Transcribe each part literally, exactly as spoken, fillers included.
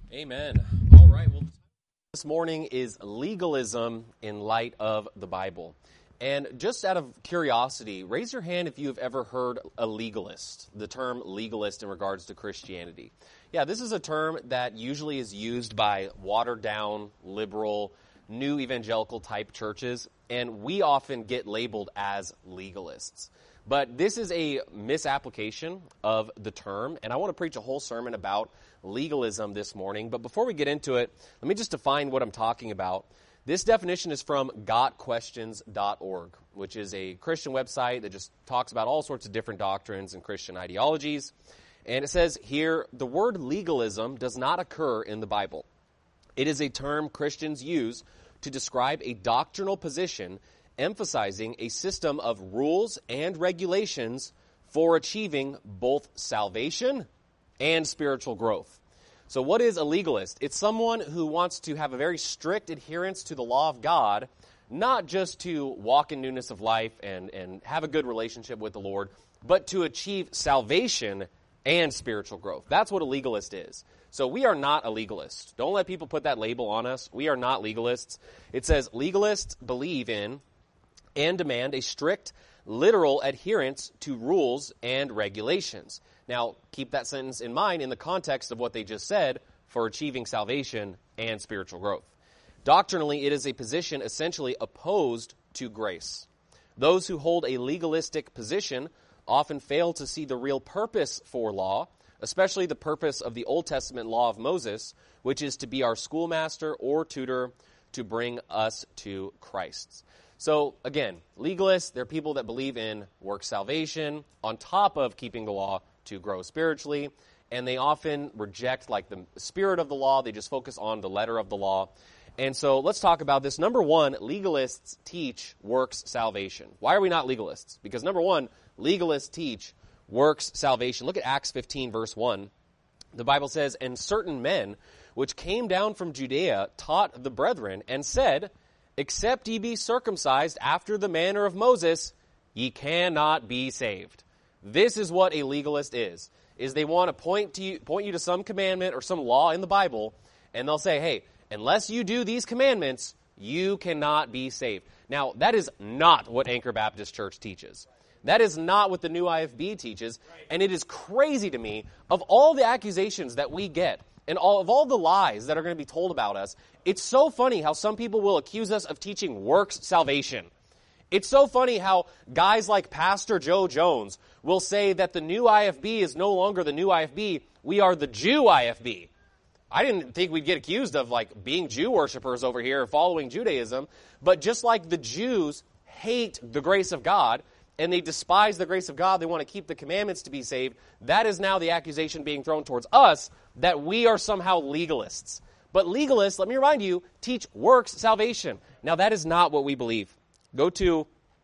Amen. All right. Well, this morning is legalism in light of the Bible. And just out of curiosity, raise your hand if you have ever heard a legalist, the term legalist in regards to Christianity. Yeah, this is a term that usually is used by watered-down, liberal, new evangelical type churches, and we often get labeled as legalists. But this is a misapplication of the term, and I want to preach a whole sermon about legalism this morning. But before we get into it, let me just define what I'm talking about. This definition is from got questions dot org, which is a Christian website that just talks about all sorts of different doctrines and Christian ideologies. And it says here, the word legalism does not occur in the Bible. It is a term Christians use to describe a doctrinal position emphasizing a system of rules and regulations for achieving both salvation and spiritual growth. So what is a legalist? It's someone who wants to have a very strict adherence to the law of God, not just to walk in newness of life and, and have a good relationship with the Lord, but to achieve salvation and spiritual growth. That's what a legalist is. So we are not a legalist. Don't let people put that label on us. We are not legalists. It says legalists believe in and demand a strict, literal adherence to rules and regulations. Now, keep that sentence in mind in the context of what they just said for achieving salvation and spiritual growth. Doctrinally, it is a position essentially opposed to grace. Those who hold a legalistic position often fail to see the real purpose for law, especially the purpose of the Old Testament law of Moses, which is to be our schoolmaster or tutor to bring us to Christ. So, again, legalists, they're people that believe in work salvation on top of keeping the law to grow spiritually, and they often reject like the spirit of the law. They just focus on the letter of the law. And so let's talk about this. Number one, legalists teach works salvation. Why are we not legalists? Because number one, legalists teach works salvation. Look at Acts fifteen, verse one. The Bible says, "And certain men which came down from Judea taught the brethren and said, Except ye be circumcised after the manner of Moses, ye cannot be saved." This is what a legalist is, is they want to point to you, point you to some commandment or some law in the Bible, and they'll say, hey, unless you do these commandments, you cannot be saved. Now, that is not what Anchor Baptist Church teaches. That is not what the New I F B teaches, and it is crazy to me, of all the accusations that we get, and all of all the lies that are going to be told about us, it's so funny how some people will accuse us of teaching works salvation. It's so funny how guys like Pastor Joe Jones will say that the new I F B is no longer the new I F B. We are the Jew I F B. I didn't think we'd get accused of like being Jew worshipers over here following Judaism. But just like the Jews hate the grace of God and they despise the grace of God, they want to keep the commandments to be saved, that is now the accusation being thrown towards us that we are somehow legalists. But legalists, let me remind you, teach works salvation. Now that is not what we believe. Go to,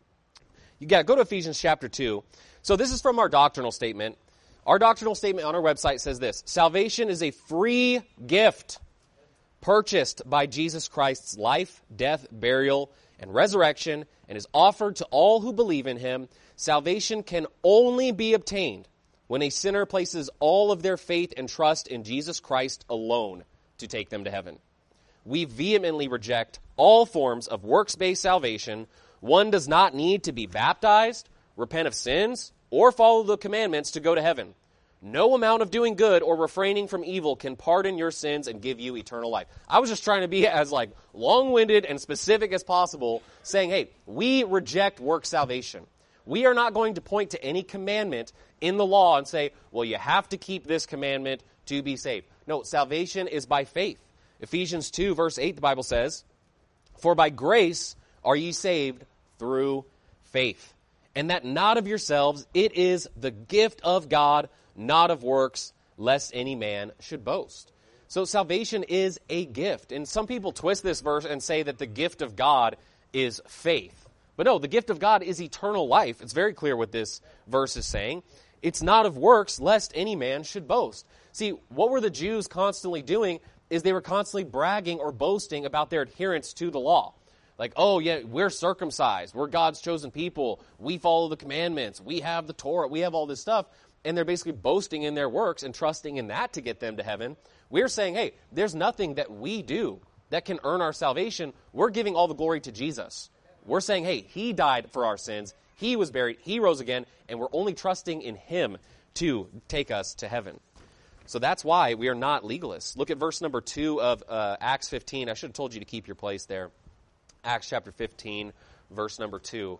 you got go to Ephesians chapter two. So this is from our doctrinal statement. Our doctrinal statement on our website says this: salvation is a free gift purchased by Jesus Christ's life, death, burial, and resurrection, and is offered to all who believe in him. Salvation can only be obtained when a sinner places all of their faith and trust in Jesus Christ alone to take them to heaven. We vehemently reject all forms of works-based salvation. One does not need to be baptized, repent of sins, or follow the commandments to go to heaven. No amount of doing good or refraining from evil can pardon your sins and give you eternal life. I was just trying to be as like long-winded and specific as possible, saying, hey, we reject work salvation. We are not going to point to any commandment in the law and say, well, you have to keep this commandment to be saved. No, salvation is by faith. Ephesians two, verse eight, the Bible says, "For by grace are ye saved through faith, and that not of yourselves, it is the gift of God, not of works, lest any man should boast." So salvation is a gift. And some people twist this verse and say that the gift of God is faith. But no, the gift of God is eternal life. It's very clear what this verse is saying. It's not of works, lest any man should boast. See, what were the Jews constantly doing is they were constantly bragging or boasting about their adherence to the law. Like, oh, yeah, we're circumcised. We're God's chosen people. We follow the commandments. We have the Torah. We have all this stuff. And they're basically boasting in their works and trusting in that to get them to heaven, We're saying, hey, there's nothing that we do that can earn our salvation. We're giving all the glory to Jesus. We're saying, hey, he died for our sins. He was buried. He rose again. And we're only trusting in him to take us to heaven. So that's why we are not legalists. Look at verse number two of uh, Acts fifteen. I should have told you to keep your place there. Acts chapter fifteen, verse number two.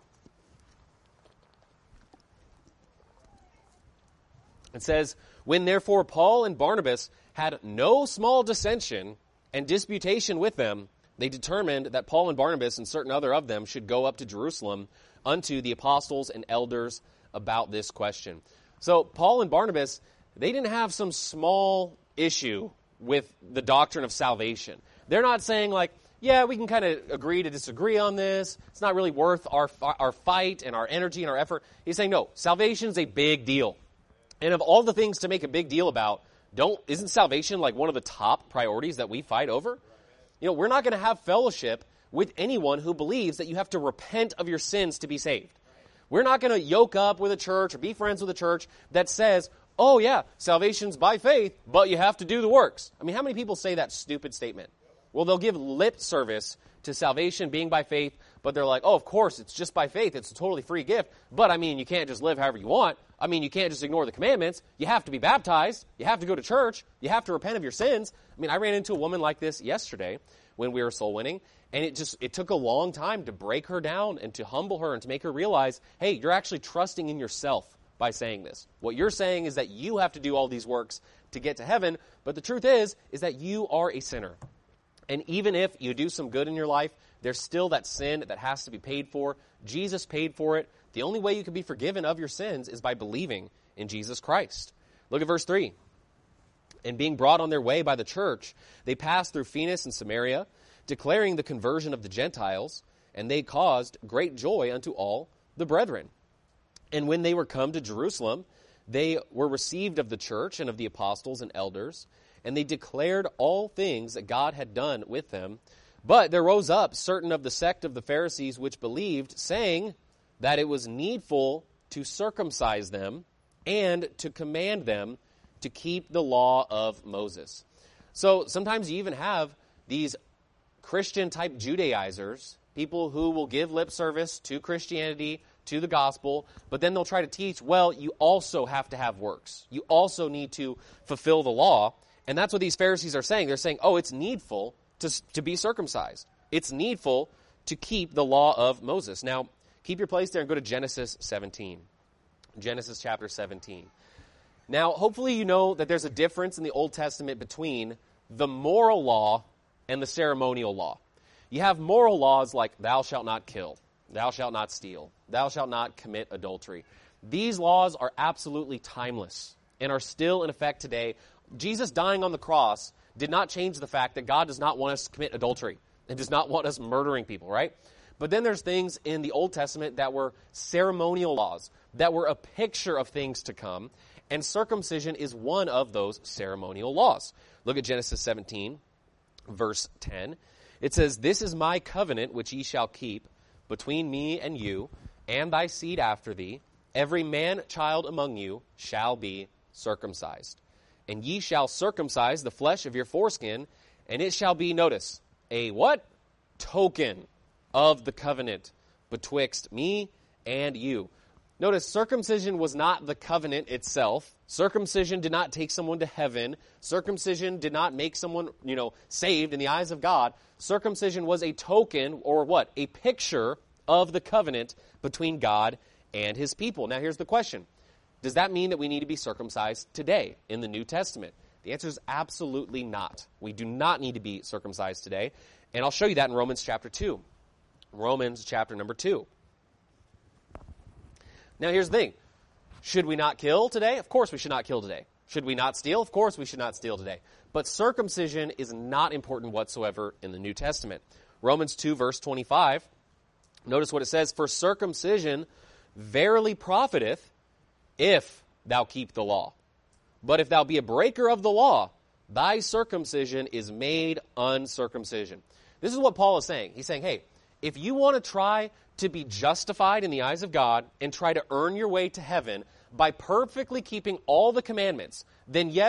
It says, when therefore Paul and Barnabas had no small dissension and disputation with them, they determined that Paul and Barnabas and certain other of them should go up to Jerusalem unto the apostles and elders about this question. So Paul and Barnabas, they didn't have some small issue with the doctrine of salvation. They're not saying like, yeah, we can kind of agree to disagree on this. It's not really worth our our fight and our energy and our effort. He's saying, no, salvation is a big deal. And of all the things to make a big deal about, don't isn't salvation like one of the top priorities that we fight over? You know, we're not going to have fellowship with anyone who believes that you have to repent of your sins to be saved. We're not going to yoke up with a church or be friends with a church that says, oh yeah, salvation's by faith, but you have to do the works. I mean, how many people say that stupid statement? Well, they'll give lip service to salvation being by faith, but they're like, oh, of course, it's just by faith. It's a totally free gift. But, I mean, you can't just live however you want. I mean, you can't just ignore the commandments. You have to be baptized. You have to go to church. You have to repent of your sins. I mean, I ran into a woman like this yesterday when we were soul winning, and it just it took a long time to break her down and to humble her and to make her realize, hey, you're actually trusting in yourself by saying this. What you're saying is that you have to do all these works to get to heaven, but the truth is, is that you are a sinner. And even if you do some good in your life, there's still that sin that has to be paid for. Jesus paid for it. The only way you can be forgiven of your sins is by believing in Jesus Christ. Look at verse three. And being brought on their way by the church, they passed through Phoenix and Samaria, declaring the conversion of the Gentiles, and they caused great joy unto all the brethren. And when they were come to Jerusalem, they were received of the church and of the apostles and elders, and they declared all things that God had done with them. But there rose up certain of the sect of the Pharisees which believed, saying that it was needful to circumcise them and to command them to keep the law of Moses. So sometimes you even have these Christian-type Judaizers, people who will give lip service to Christianity, to the gospel, but then they'll try to teach, well, you also have to have works. You also need to fulfill the law. And that's what these Pharisees are saying. They're saying, oh, it's needful to, to be circumcised. It's needful to keep the law of Moses. Now, keep your place there and go to Genesis seventeen. Genesis chapter seventeen. Now, hopefully you know that there's a difference in the Old Testament between the moral law and the ceremonial law. You have moral laws like thou shalt not kill, thou shalt not steal, thou shalt not commit adultery. These laws are absolutely timeless and are still in effect today. Jesus dying on the cross did not change the fact that God does not want us to commit adultery and does not want us murdering people, right? But then there's things in the Old Testament that were ceremonial laws, that were a picture of things to come, and circumcision is one of those ceremonial laws. Look at Genesis seventeen, verse ten. It says, this is my covenant which ye shall keep between me and you and thy seed after thee. Every man child among you shall be circumcised. And ye shall circumcise the flesh of your foreskin, and it shall be, notice, a what? Token of the covenant betwixt me and you. Notice, circumcision was not the covenant itself. Circumcision did not take someone to heaven. Circumcision did not make someone, you know, saved in the eyes of God. Circumcision was a token, or what? A picture of the covenant between God and his people. Now, here's the question. Does that mean that we need to be circumcised today in the New Testament? The answer is absolutely not. We do not need to be circumcised today. And I'll show you that in Romans chapter two. Romans chapter number two. Now here's the thing. Should we not kill today? Of course we should not kill today. Should we not steal? Of course we should not steal today. But circumcision is not important whatsoever in the New Testament. Romans two verse twenty-five. Notice what it says. For circumcision verily profiteth, if thou keep the law. But if thou be a breaker of the law, thy circumcision is made uncircumcision. This is what Paul is saying. He's saying, hey, if you want to try to be justified in the eyes of God and try to earn your way to heaven by perfectly keeping all the commandments, then yes,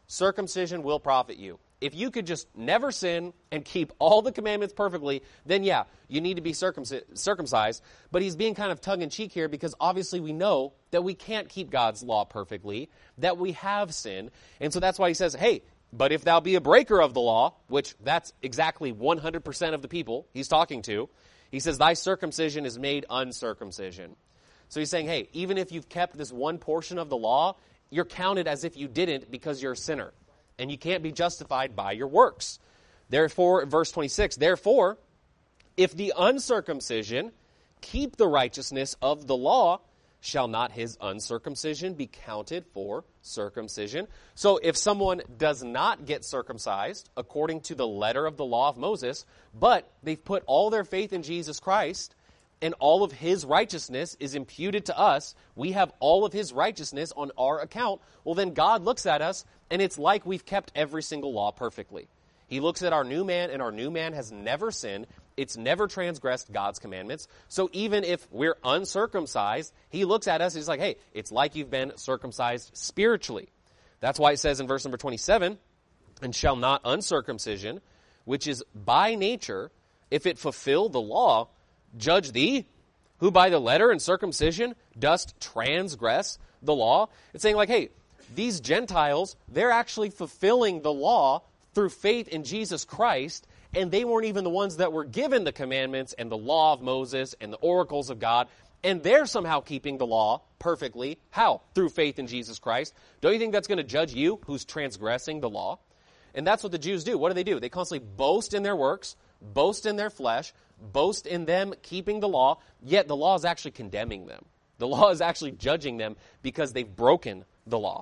circumcision will profit you. If you could just never sin and keep all the commandments perfectly, then yeah, you need to be circumcised. But he's being kind of tongue-in-cheek here because obviously we know that we can't keep God's law perfectly, that we have sin. And so that's why he says, hey, but if thou be a breaker of the law, which that's exactly one hundred percent of the people he's talking to, he says, thy circumcision is made uncircumcision. So he's saying, hey, even if you've kept this one portion of the law, you're counted as if you didn't because you're a sinner. And you can't be justified by your works. Therefore, verse twenty-six, therefore, if the uncircumcision keep the righteousness of the law, shall not his uncircumcision be counted for circumcision? So if someone does not get circumcised according to the letter of the law of Moses, but they've put all their faith in Jesus Christ, and all of his righteousness is imputed to us, we have all of his righteousness on our account, well then God looks at us, and it's like we've kept every single law perfectly. He looks at our new man, and our new man has never sinned. It's never transgressed God's commandments. So even if we're uncircumcised, he looks at us, and he's like, hey, it's like you've been circumcised spiritually. That's why it says in verse number twenty-seven, and shall not uncircumcision, which is by nature, if it fulfill the law, judge thee, who by the letter and circumcision dost transgress the law. It's saying like, hey, these Gentiles, they're actually fulfilling the law through faith in Jesus Christ, and they weren't even the ones that were given the commandments and the law of Moses and the oracles of God, and they're somehow keeping the law perfectly. How? Through faith in Jesus Christ. Don't you think that's going to judge you who's transgressing the law? And that's what the Jews do. What do they do? They constantly boast in their works, boast in their flesh, boast in them keeping the law, yet the law is actually condemning them. The law is actually judging them because they've broken the law.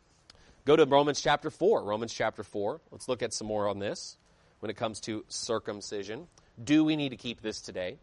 Go to Romans chapter four. Romans chapter four. Let's look at some more on this when it comes to circumcision. Do we need to keep this today?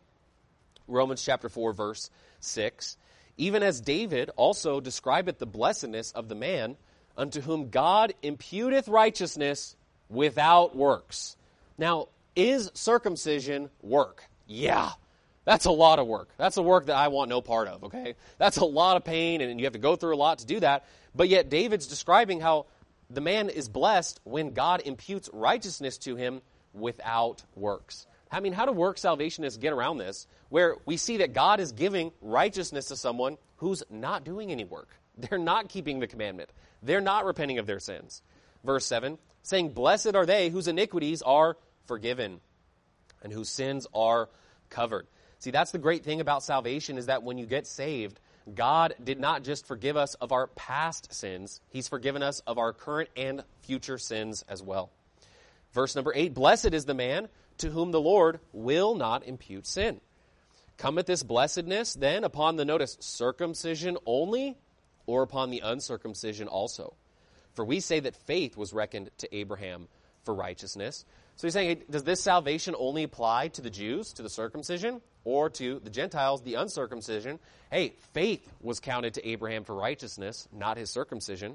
Romans chapter four, verse six. Even as David also describeth the blessedness of the man unto whom God imputeth righteousness without works. Now, is circumcision work? Yeah. That's a lot of work. That's a work that I want no part of, okay? That's a lot of pain, and you have to go through a lot to do that. But yet David's describing how the man is blessed when God imputes righteousness to him without works. I mean, how do work salvationists get around this, where we see that God is giving righteousness to someone who's not doing any work? They're not keeping the commandment. They're not repenting of their sins. Verse seven, saying, blessed are they whose iniquities are forgiven and whose sins are covered. See, that's the great thing about salvation, is that when you get saved, God did not just forgive us of our past sins. He's forgiven us of our current and future sins as well. Verse number eight, blessed is the man to whom the Lord will not impute sin. Cometh this blessedness then upon the, notice, circumcision only, or upon the uncircumcision also? For we say that faith was reckoned to Abraham for righteousness. So he's saying, hey, does this salvation only apply to the Jews, to the circumcision, or to the Gentiles, the uncircumcision? Hey, faith was counted to Abraham for righteousness, not his circumcision.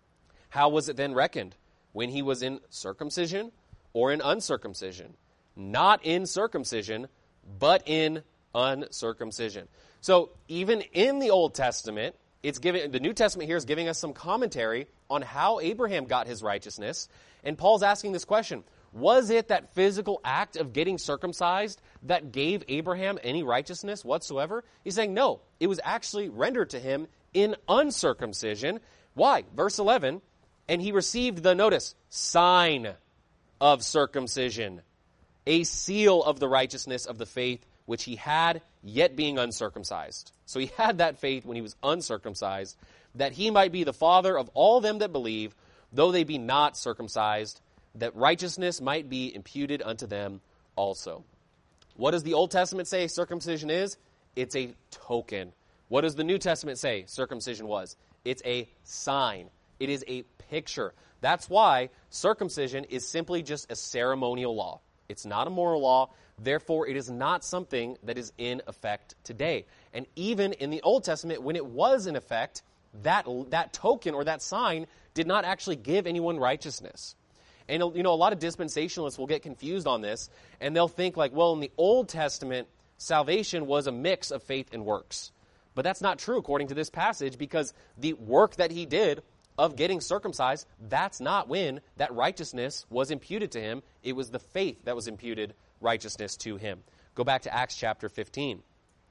How was it then reckoned? When he was in circumcision or in uncircumcision? Not in circumcision, but in uncircumcision. So even in the Old Testament, it's giving, the New Testament here is giving us some commentary on how Abraham got his righteousness. And Paul's asking this question: was it that physical act of getting circumcised that gave Abraham any righteousness whatsoever? He's saying no, it was actually rendered to him in uncircumcision. Why? Verse eleven, and he received the, notice, sign of circumcision, a seal of the righteousness of the faith which he had, yet being uncircumcised. So he had that faith when he was uncircumcised, that he might be the father of all them that believe, though they be not circumcised, that righteousness might be imputed unto them also. What does the Old Testament say circumcision is? It's a token. What does the New Testament say circumcision was? It's a sign. It is a picture. That's why circumcision is simply just a ceremonial law. It's not a moral law. Therefore, it is not something that is in effect today. And even in the Old Testament, when it was in effect, that, that token or that sign did not actually give anyone righteousness. And, you know, a lot of dispensationalists will get confused on this, and they'll think like, well, in the Old Testament, salvation was a mix of faith and works. But that's not true according to this passage, because the work that he did of getting circumcised, that's not when that righteousness was imputed to him. It was the faith that was imputed righteousness to him. Go back to Acts chapter fifteen.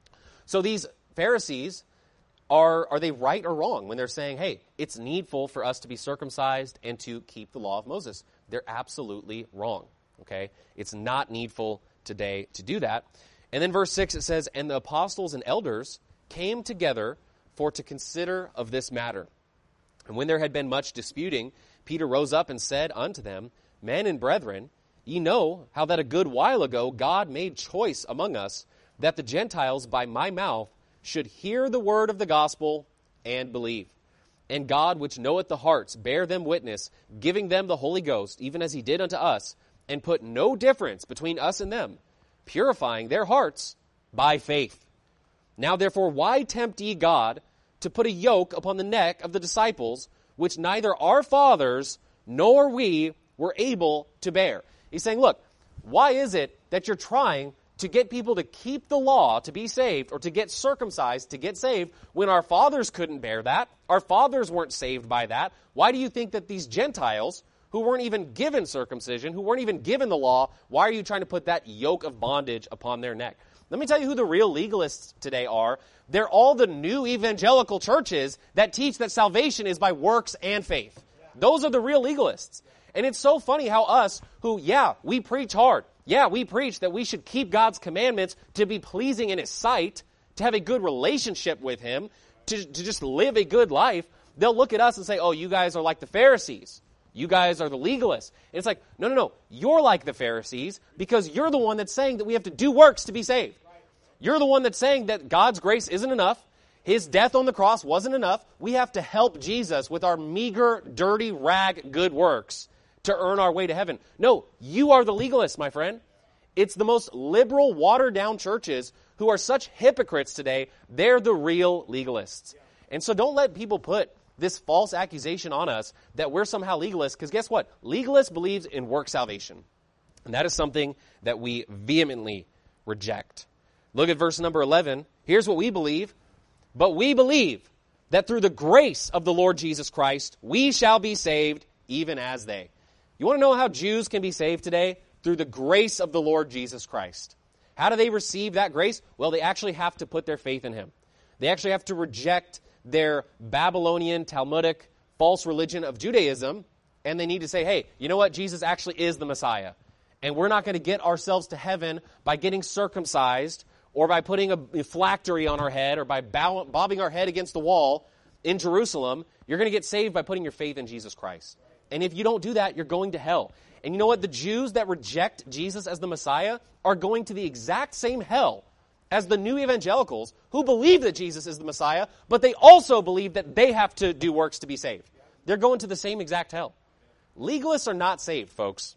So these Pharisees, are, are they right or wrong when they're saying, hey, it's needful for us to be circumcised and to keep the law of Moses? They're absolutely wrong, okay? It's not needful today to do that. And then verse six, it says, and the apostles and elders came together for to consider of this matter. And when there had been much disputing, Peter rose up and said unto them, men and brethren, ye know how that a good while ago God made choice among us, that the Gentiles by my mouth should hear the word of the gospel and believe. And God, which knoweth the hearts, bear them witness, giving them the Holy Ghost, even as he did unto us, and put no difference between us and them, purifying their hearts by faith. Now therefore, why tempt ye God to put a yoke upon the neck of the disciples, which neither our fathers nor we were able to bear? He's saying, look, why is it that you're trying to get people to keep the law to be saved, or to get circumcised to get saved, when our fathers couldn't bear that? Our fathers weren't saved by that. Why do you think that these Gentiles, who weren't even given circumcision, who weren't even given the law, why are you trying to put that yoke of bondage upon their neck? Let me tell you who the real legalists today are. They're all the new evangelical churches that teach that salvation is by works and faith. Those are the real legalists. And it's so funny how us, who, yeah, we preach hard. Yeah, we preach that we should keep God's commandments to be pleasing in his sight, to have a good relationship with him, to, to just live a good life. They'll look at us and say, oh, you guys are like the Pharisees. You guys are the legalists. And it's like, no, no, no. You're like the Pharisees because you're the one that's saying that we have to do works to be saved. You're the one that's saying that God's grace isn't enough. His death on the cross wasn't enough. We have to help Jesus with our meager, dirty, rag good works to earn our way to heaven. No, you are the legalists, my friend. It's the most liberal, watered-down churches who are such hypocrites today. They're the real legalists. And so don't let people put this false accusation on us that we're somehow legalists, because guess what? Legalists believes in work salvation. And that is something that we vehemently reject. Look at verse number eleven. Here's what we believe. But we believe that through the grace of the Lord Jesus Christ, we shall be saved, even as they. You want to know how Jews can be saved today? Through the grace of the Lord Jesus Christ. How do they receive that grace? Well, they actually have to put their faith in him. They actually have to reject their Babylonian, Talmudic, false religion of Judaism, and they need to say, hey, you know what? Jesus actually is the Messiah. And we're not going to get ourselves to heaven by getting circumcised, or by putting a phylactery on our head, or by bow- bobbing our head against the wall in Jerusalem. You're going to get saved by putting your faith in Jesus Christ. And if you don't do that, you're going to hell. And you know what? The Jews that reject Jesus as the Messiah are going to the exact same hell as the new evangelicals who believe that Jesus is the Messiah, but they also believe that they have to do works to be saved. They're going to the same exact hell. Legalists are not saved, folks.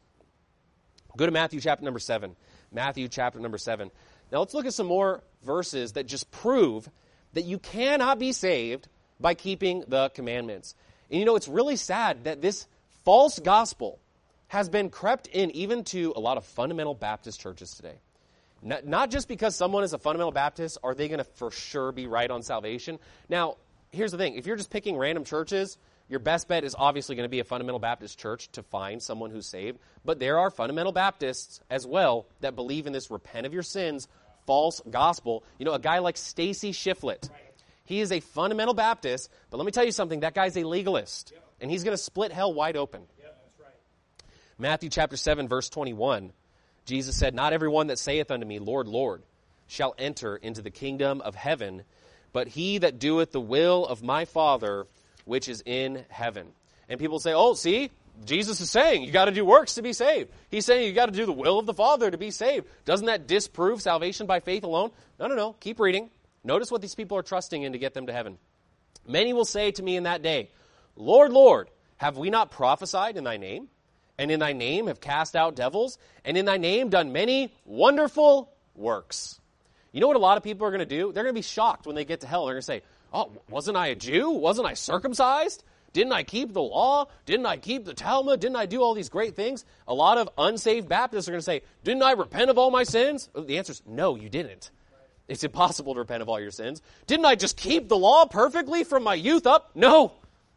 Go to Matthew chapter number seven. Matthew chapter number seven. Now let's look at some more verses that just prove that you cannot be saved by keeping the commandments. And you know, it's really sad that this false gospel has been crept in even to a lot of fundamental Baptist churches today. Not, not just because someone is a fundamental Baptist are they going to for sure be right on salvation. Now, here's the thing. If you're just picking random churches, your best bet is obviously going to be a fundamental Baptist church to find someone who's saved. But there are fundamental Baptists as well that believe in this repent of your sins false gospel. You know, a guy like Stacy Shiflett, he is a fundamental Baptist, but let me tell you something, that guy's a legalist. Yep. And he's going to split hell wide open. Yep, that's right. Matthew chapter seven, verse twenty-one, Jesus said, not everyone that saith unto me, Lord, Lord, shall enter into the kingdom of heaven, but he that doeth the will of my Father which is in heaven. And people say, oh, see, Jesus is saying you got to do works to be saved. He's saying you got to do the will of the Father to be saved. Doesn't that disprove salvation by faith alone? No, no, no. Keep reading. Notice what these people are trusting in to get them to heaven. Many will say to me in that day, Lord, Lord, have we not prophesied in thy name? And in thy name have cast out devils? And in thy name done many wonderful works? You know what a lot of people are going to do? They're going to be shocked when they get to hell. They're going to say, oh, wasn't I a Jew? Wasn't I circumcised? Didn't I keep the law? Didn't I keep the Talmud? Didn't I do all these great things? A lot of unsaved Baptists are going to say, didn't I repent of all my sins? The answer is no, you didn't. It's impossible to repent of all your sins. Didn't I just keep the law perfectly from my youth up? No,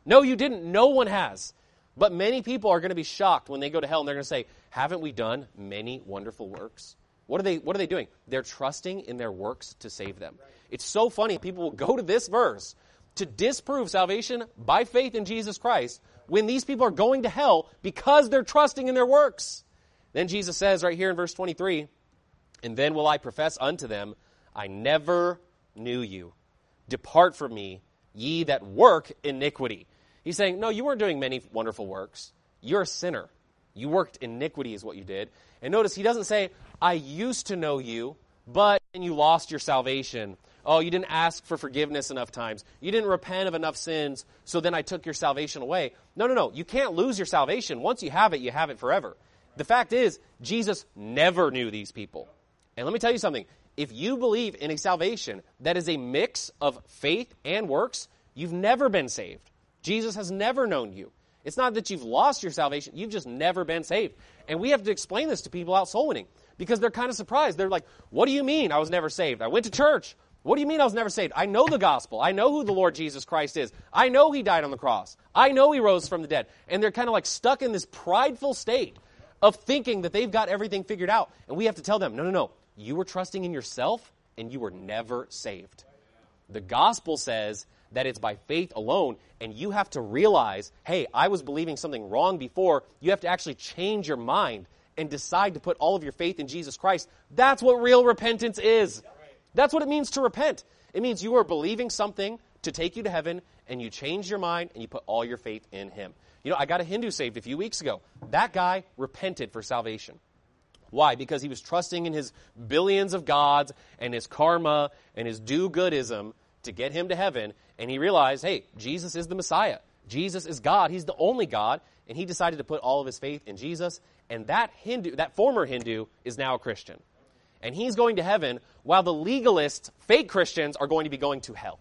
No, you didn't. No one has. But many people are going to be shocked when they go to hell and they're going to say, haven't we done many wonderful works? What are they, what are they doing? They're trusting in their works to save them. It's so funny. People will go to this verse to disprove salvation by faith in Jesus Christ when these people are going to hell because they're trusting in their works. Then Jesus says right here in verse twenty-three, and then will I profess unto them, I never knew you. Depart from me, ye that work iniquity. He's saying, no, you weren't doing many wonderful works. You're a sinner. You worked iniquity is what you did. And notice he doesn't say, I used to know you, but and you lost your salvation. Oh, you didn't ask for forgiveness enough times. You didn't repent of enough sins, so then I took your salvation away. No, no, no. You can't lose your salvation. Once you have it, you have it forever. The fact is, Jesus never knew these people. And let me tell you something. If you believe in a salvation that is a mix of faith and works, you've never been saved. Jesus has never known you. It's not that you've lost your salvation. You've just never been saved. And we have to explain this to people out soul winning because they're kind of surprised. They're like, what do you mean I was never saved? I went to church. What do you mean I was never saved? I know the gospel. I know who the Lord Jesus Christ is. I know he died on the cross. I know he rose from the dead. And they're kind of like stuck in this prideful state of thinking that they've got everything figured out. And we have to tell them, no, no, no. You were trusting in yourself and you were never saved. The gospel says that it's by faith alone, and you have to realize, hey, I was believing something wrong before. You have to actually change your mind and decide to put all of your faith in Jesus Christ. That's what real repentance is. That's what it means to repent. It means you are believing something to take you to heaven, and you change your mind, and you put all your faith in him. You know, I got a Hindu saved a few weeks ago. That guy repented for salvation. Why? Because he was trusting in his billions of gods and his karma and his do-goodism to get him to heaven, and he realized, hey, Jesus is the Messiah. Jesus is God. He's the only God, and he decided to put all of his faith in Jesus, and that Hindu, that former Hindu is now a Christian. And he's going to heaven while the legalist, fake Christians are going to be going to hell.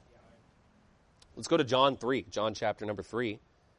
Let's go to John three, John chapter number three.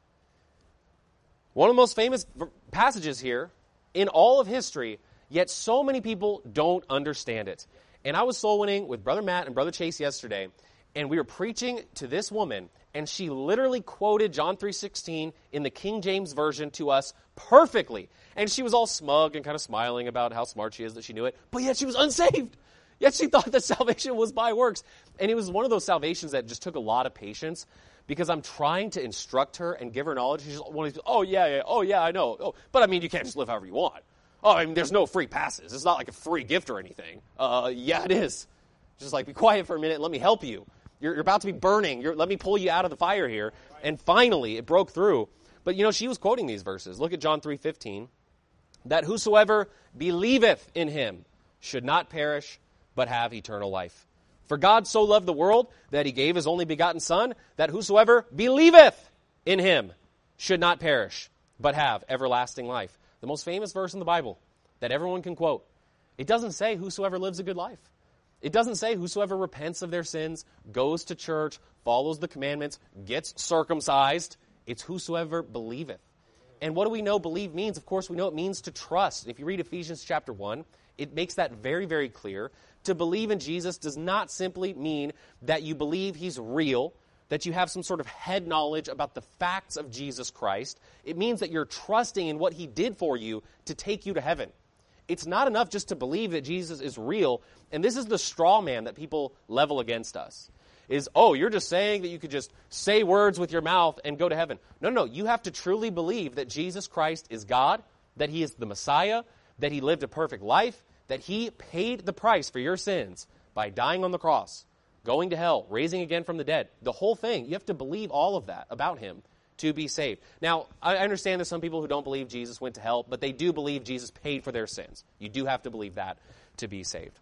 One of the most famous passages here in all of history, yet so many people don't understand it. And I was soul winning with Brother Matt and Brother Chase yesterday, and we were preaching to this woman, and she literally quoted John three sixteen in the King James Version to us perfectly. And she was all smug and kind of smiling about how smart she is that she knew it, but yet she was unsaved. Yet she thought that salvation was by works. And it was one of those salvations that just took a lot of patience because I'm trying to instruct her and give her knowledge. She's one of these, oh, yeah, yeah, oh, yeah, I know. Oh, but I mean, you can't just live however you want. Oh, I mean, there's no free passes. It's not like a free gift or anything. Uh, yeah, it is. Just like, be quiet for a minute and let me help you. You're, you're about to be burning. You're, let me pull you out of the fire here. And finally, it broke through. But, you know, she was quoting these verses. Look at John three fifteen. That whosoever believeth in him should not perish, but have eternal life. For God so loved the world that he gave his only begotten Son, that whosoever believeth in him should not perish, but have everlasting life. The most famous verse in the Bible that everyone can quote. It doesn't say whosoever lives a good life. It doesn't say whosoever repents of their sins, goes to church, follows the commandments, gets circumcised. It's whosoever believeth. And what do we know believe means? Of course, we know it means to trust. If you read Ephesians chapter one, it makes that very, very clear. To believe in Jesus does not simply mean that you believe he's real, that you have some sort of head knowledge about the facts of Jesus Christ. It means that you're trusting in what he did for you to take you to heaven. It's not enough just to believe that Jesus is real. And this is the straw man that people level against us. Is, oh, you're just saying that you could just say words with your mouth and go to heaven. No, no, you have to truly believe that Jesus Christ is God, that he is the Messiah, that he lived a perfect life, that he paid the price for your sins by dying on the cross, going to hell, raising again from the dead. The whole thing, you have to believe all of that about him to be saved. Now, I understand there's some people who don't believe Jesus went to hell, but they do believe Jesus paid for their sins. You do have to believe that to be saved.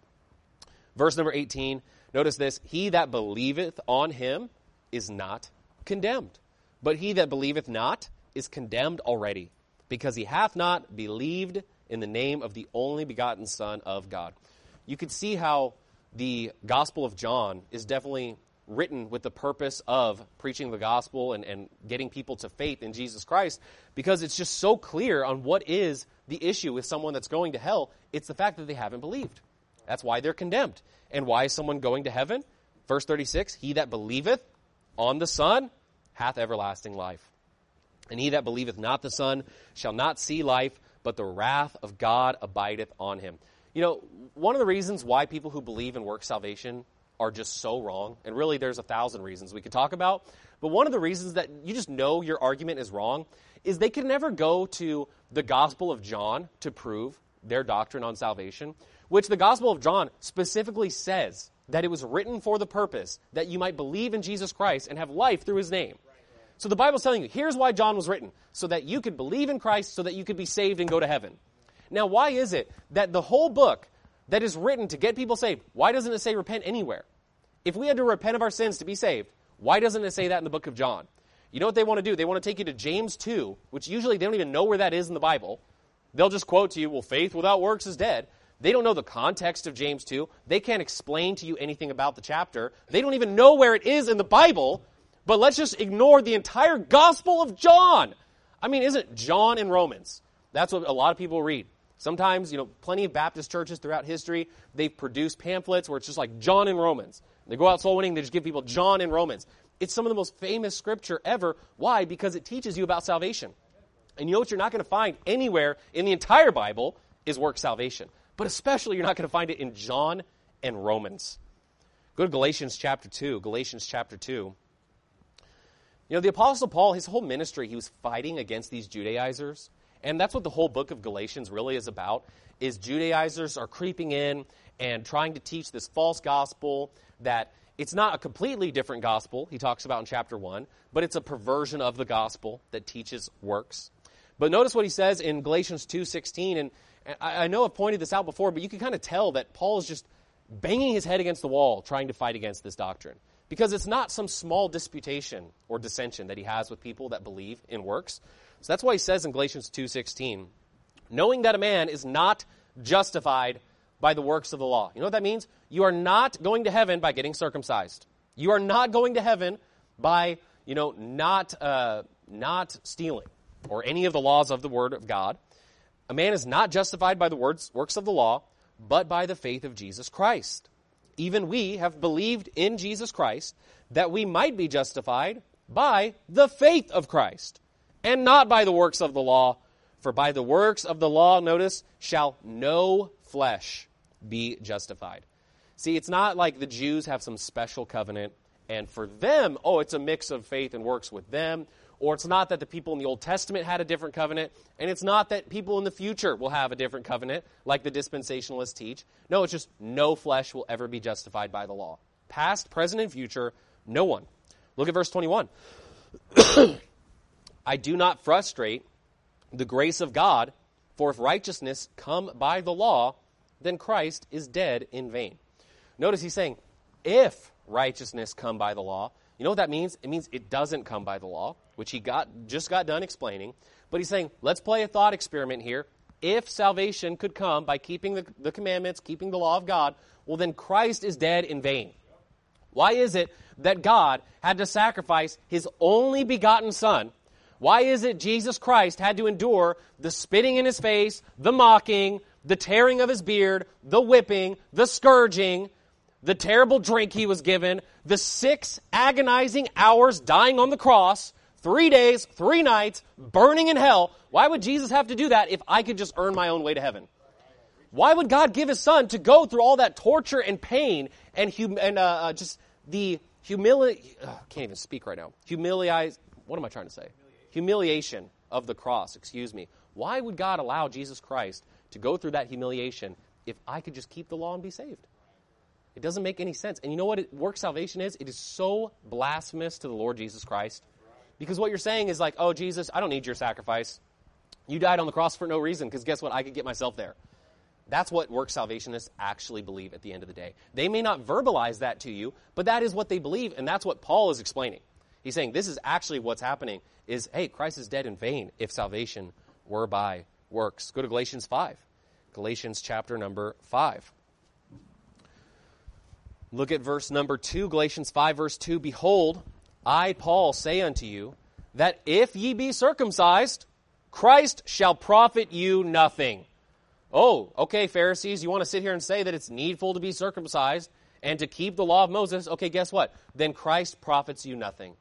Verse number eighteen, notice this, he that believeth on him is not condemned, but he that believeth not is condemned already, because he hath not believed in the name of the only begotten Son of God. You can see how the Gospel of John is definitely written with the purpose of preaching the gospel and, and getting people to faith in Jesus Christ, because it's just so clear on what is the issue with someone that's going to hell. It's the fact that they haven't believed. That's why they're condemned. And why is someone going to heaven? Verse thirty-six, he that believeth on the Son hath everlasting life. And he that believeth not the Son shall not see life, but the wrath of God abideth on him. You know, one of the reasons why people who believe in works salvation are just so wrong, and really there's a thousand reasons we could talk about, but one of the reasons that you just know your argument is wrong is they can never go to the Gospel of John to prove their doctrine on salvation, which the Gospel of John specifically says that it was written for the purpose that you might believe in Jesus Christ and have life through his name. So the Bible's telling you, here's why John was written, so that you could believe in Christ, so that you could be saved and go to heaven. Now, why is it that the whole book that is written to get people saved, why doesn't it say repent anywhere? If we had to repent of our sins to be saved, why doesn't it say that in the book of John? You know what they want to do? They want to take you to James two, which usually they don't even know where that is in the Bible. They'll just quote to you, well, faith without works is dead. They don't know the context of James two. They can't explain to you anything about the chapter. They don't even know where it is in the Bible. But let's just ignore the entire Gospel of John. I mean, isn't John and Romans? That's what a lot of people read. Sometimes, you know, plenty of Baptist churches throughout history, they've produced pamphlets where it's just like John and Romans. They go out soul winning, they just give people John and Romans. It's some of the most famous scripture ever. Why? Because it teaches you about salvation. And you know what you're not going to find anywhere in the entire Bible is work salvation. But especially you're not going to find it in John and Romans. Go to Galatians chapter two. Galatians chapter two. You know, the Apostle Paul, his whole ministry, he was fighting against these Judaizers. And that's what the whole book of Galatians really is about, is Judaizers are creeping in and trying to teach this false gospel that it's not a completely different gospel, he talks about in chapter one, but it's a perversion of the gospel that teaches works. But notice what he says in Galatians two sixteen, and I know I've pointed this out before, but you can kind of tell that Paul is just banging his head against the wall trying to fight against this doctrine. Because it's not some small disputation or dissension that he has with people that believe in works. So that's why he says in Galatians two sixteen, knowing that a man is not justified by the works of the law. You know what that means? You are not going to heaven by getting circumcised. You are not going to heaven by, you know, not uh, not stealing or any of the laws of the Word of God. A man is not justified by the words, works of the law, but by the faith of Jesus Christ. Even we have believed in Jesus Christ that we might be justified by the faith of Christ, and not by the works of the law. For by the works of the law, notice, shall no flesh be justified. See, it's not like the Jews have some special covenant, and for them, oh, it's a mix of faith and works with them. Or it's not that the people in the Old Testament had a different covenant, and it's not that people in the future will have a different covenant, like the dispensationalists teach. No, it's just no flesh will ever be justified by the law. Past, present, and future, no one. Look at verse twenty-one. I do not frustrate the grace of God, for if righteousness come by the law, then Christ is dead in vain. Notice he's saying, if righteousness come by the law, you know what that means? It means it doesn't come by the law, which he got just got done explaining. But he's saying, let's play a thought experiment here. If salvation could come by keeping the, the commandments, keeping the law of God, well, then Christ is dead in vain. Why is it that God had to sacrifice his only begotten Son? Why is it Jesus Christ had to endure the spitting in his face, the mocking, the tearing of his beard, the whipping, the scourging, the terrible drink he was given, the six agonizing hours dying on the cross, three days, three nights, burning in hell? Why would Jesus have to do that if I could just earn my own way to heaven? Why would God give his Son to go through all that torture and pain and hum- and uh, uh, just the humili- uh, can't even speak right now. Humiliate, what am I trying to say? Humiliation of the cross, excuse me. Why would God allow Jesus Christ to go through that humiliation if I could just keep the law and be saved? It doesn't make any sense. And you know what it, work salvation is? It is so blasphemous to the Lord Jesus Christ. Because what you're saying is like, oh, Jesus, I don't need your sacrifice. You died on the cross for no reason, because guess what? I could get myself there. That's what work salvationists actually believe at the end of the day. They may not verbalize that to you, but that is what they believe, and that's what Paul is explaining. He's saying this is actually what's happening is, hey, Christ is dead in vain if salvation were by works. Go to Galatians five. Galatians chapter number five. Look at verse number two, Galatians five, verse two. Behold, I, Paul, say unto you, that if ye be circumcised, Christ shall profit you nothing. Oh, okay, Pharisees, you want to sit here and say that it's needful to be circumcised and to keep the law of Moses? Okay, guess what? Then Christ profits you nothing.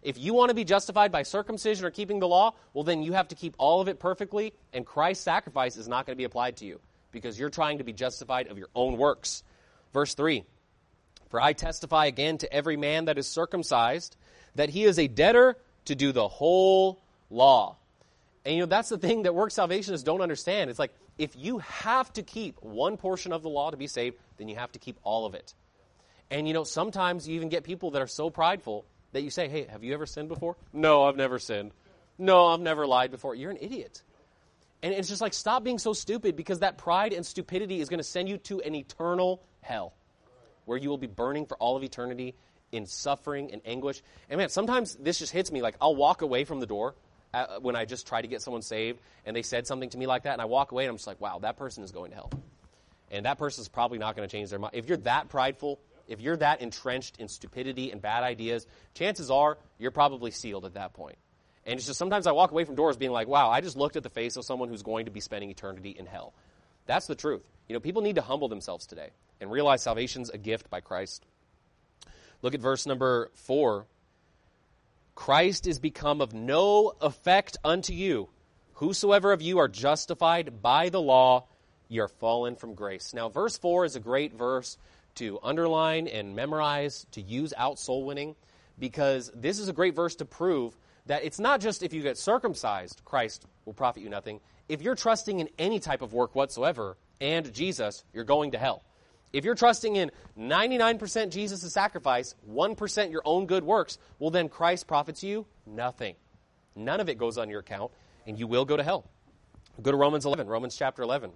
If you want to be justified by circumcision or keeping the law, well, then you have to keep all of it perfectly, and Christ's sacrifice is not going to be applied to you because you're trying to be justified of your own works. Verse three, for I testify again to every man that is circumcised that he is a debtor to do the whole law. And, you know, that's the thing that work salvationists don't understand. It's like, if you have to keep one portion of the law to be saved, then you have to keep all of it. And, you know, sometimes you even get people that are so prideful that you say, hey, have you ever sinned before? No, I've never sinned. No, I've never lied before. You're an idiot. And it's just like, stop being so stupid, because that pride and stupidity is going to send you to an eternal hell where you will be burning for all of eternity in suffering and anguish. And man, sometimes this just hits me. Like, I'll walk away from the door uh, when I just try to get someone saved, and they said something to me like that, and I walk away and I'm just like, wow, that person is going to hell. And that person is probably not going to change their mind. If you're that prideful, if you're that entrenched in stupidity and bad ideas, chances are you're probably sealed at that point. And it's just sometimes I walk away from doors being like, wow, I just looked at the face of someone who's going to be spending eternity in hell. That's the truth. You know, people need to humble themselves today and realize salvation's a gift by Christ. Look at verse number four. Christ is become of no effect unto you. Whosoever of you are justified by the law, ye are fallen from grace. Now, verse four is a great verse to underline and memorize, to use out soul winning, because this is a great verse to prove that it's not just if you get circumcised, Christ will profit you nothing. If you're trusting in any type of work whatsoever and Jesus, you're going to hell. If you're trusting in ninety-nine percent Jesus' sacrifice, one percent your own good works, well then Christ profits you nothing. None of it goes on your account, and you will go to hell. Go to Romans eleven, Romans chapter eleven.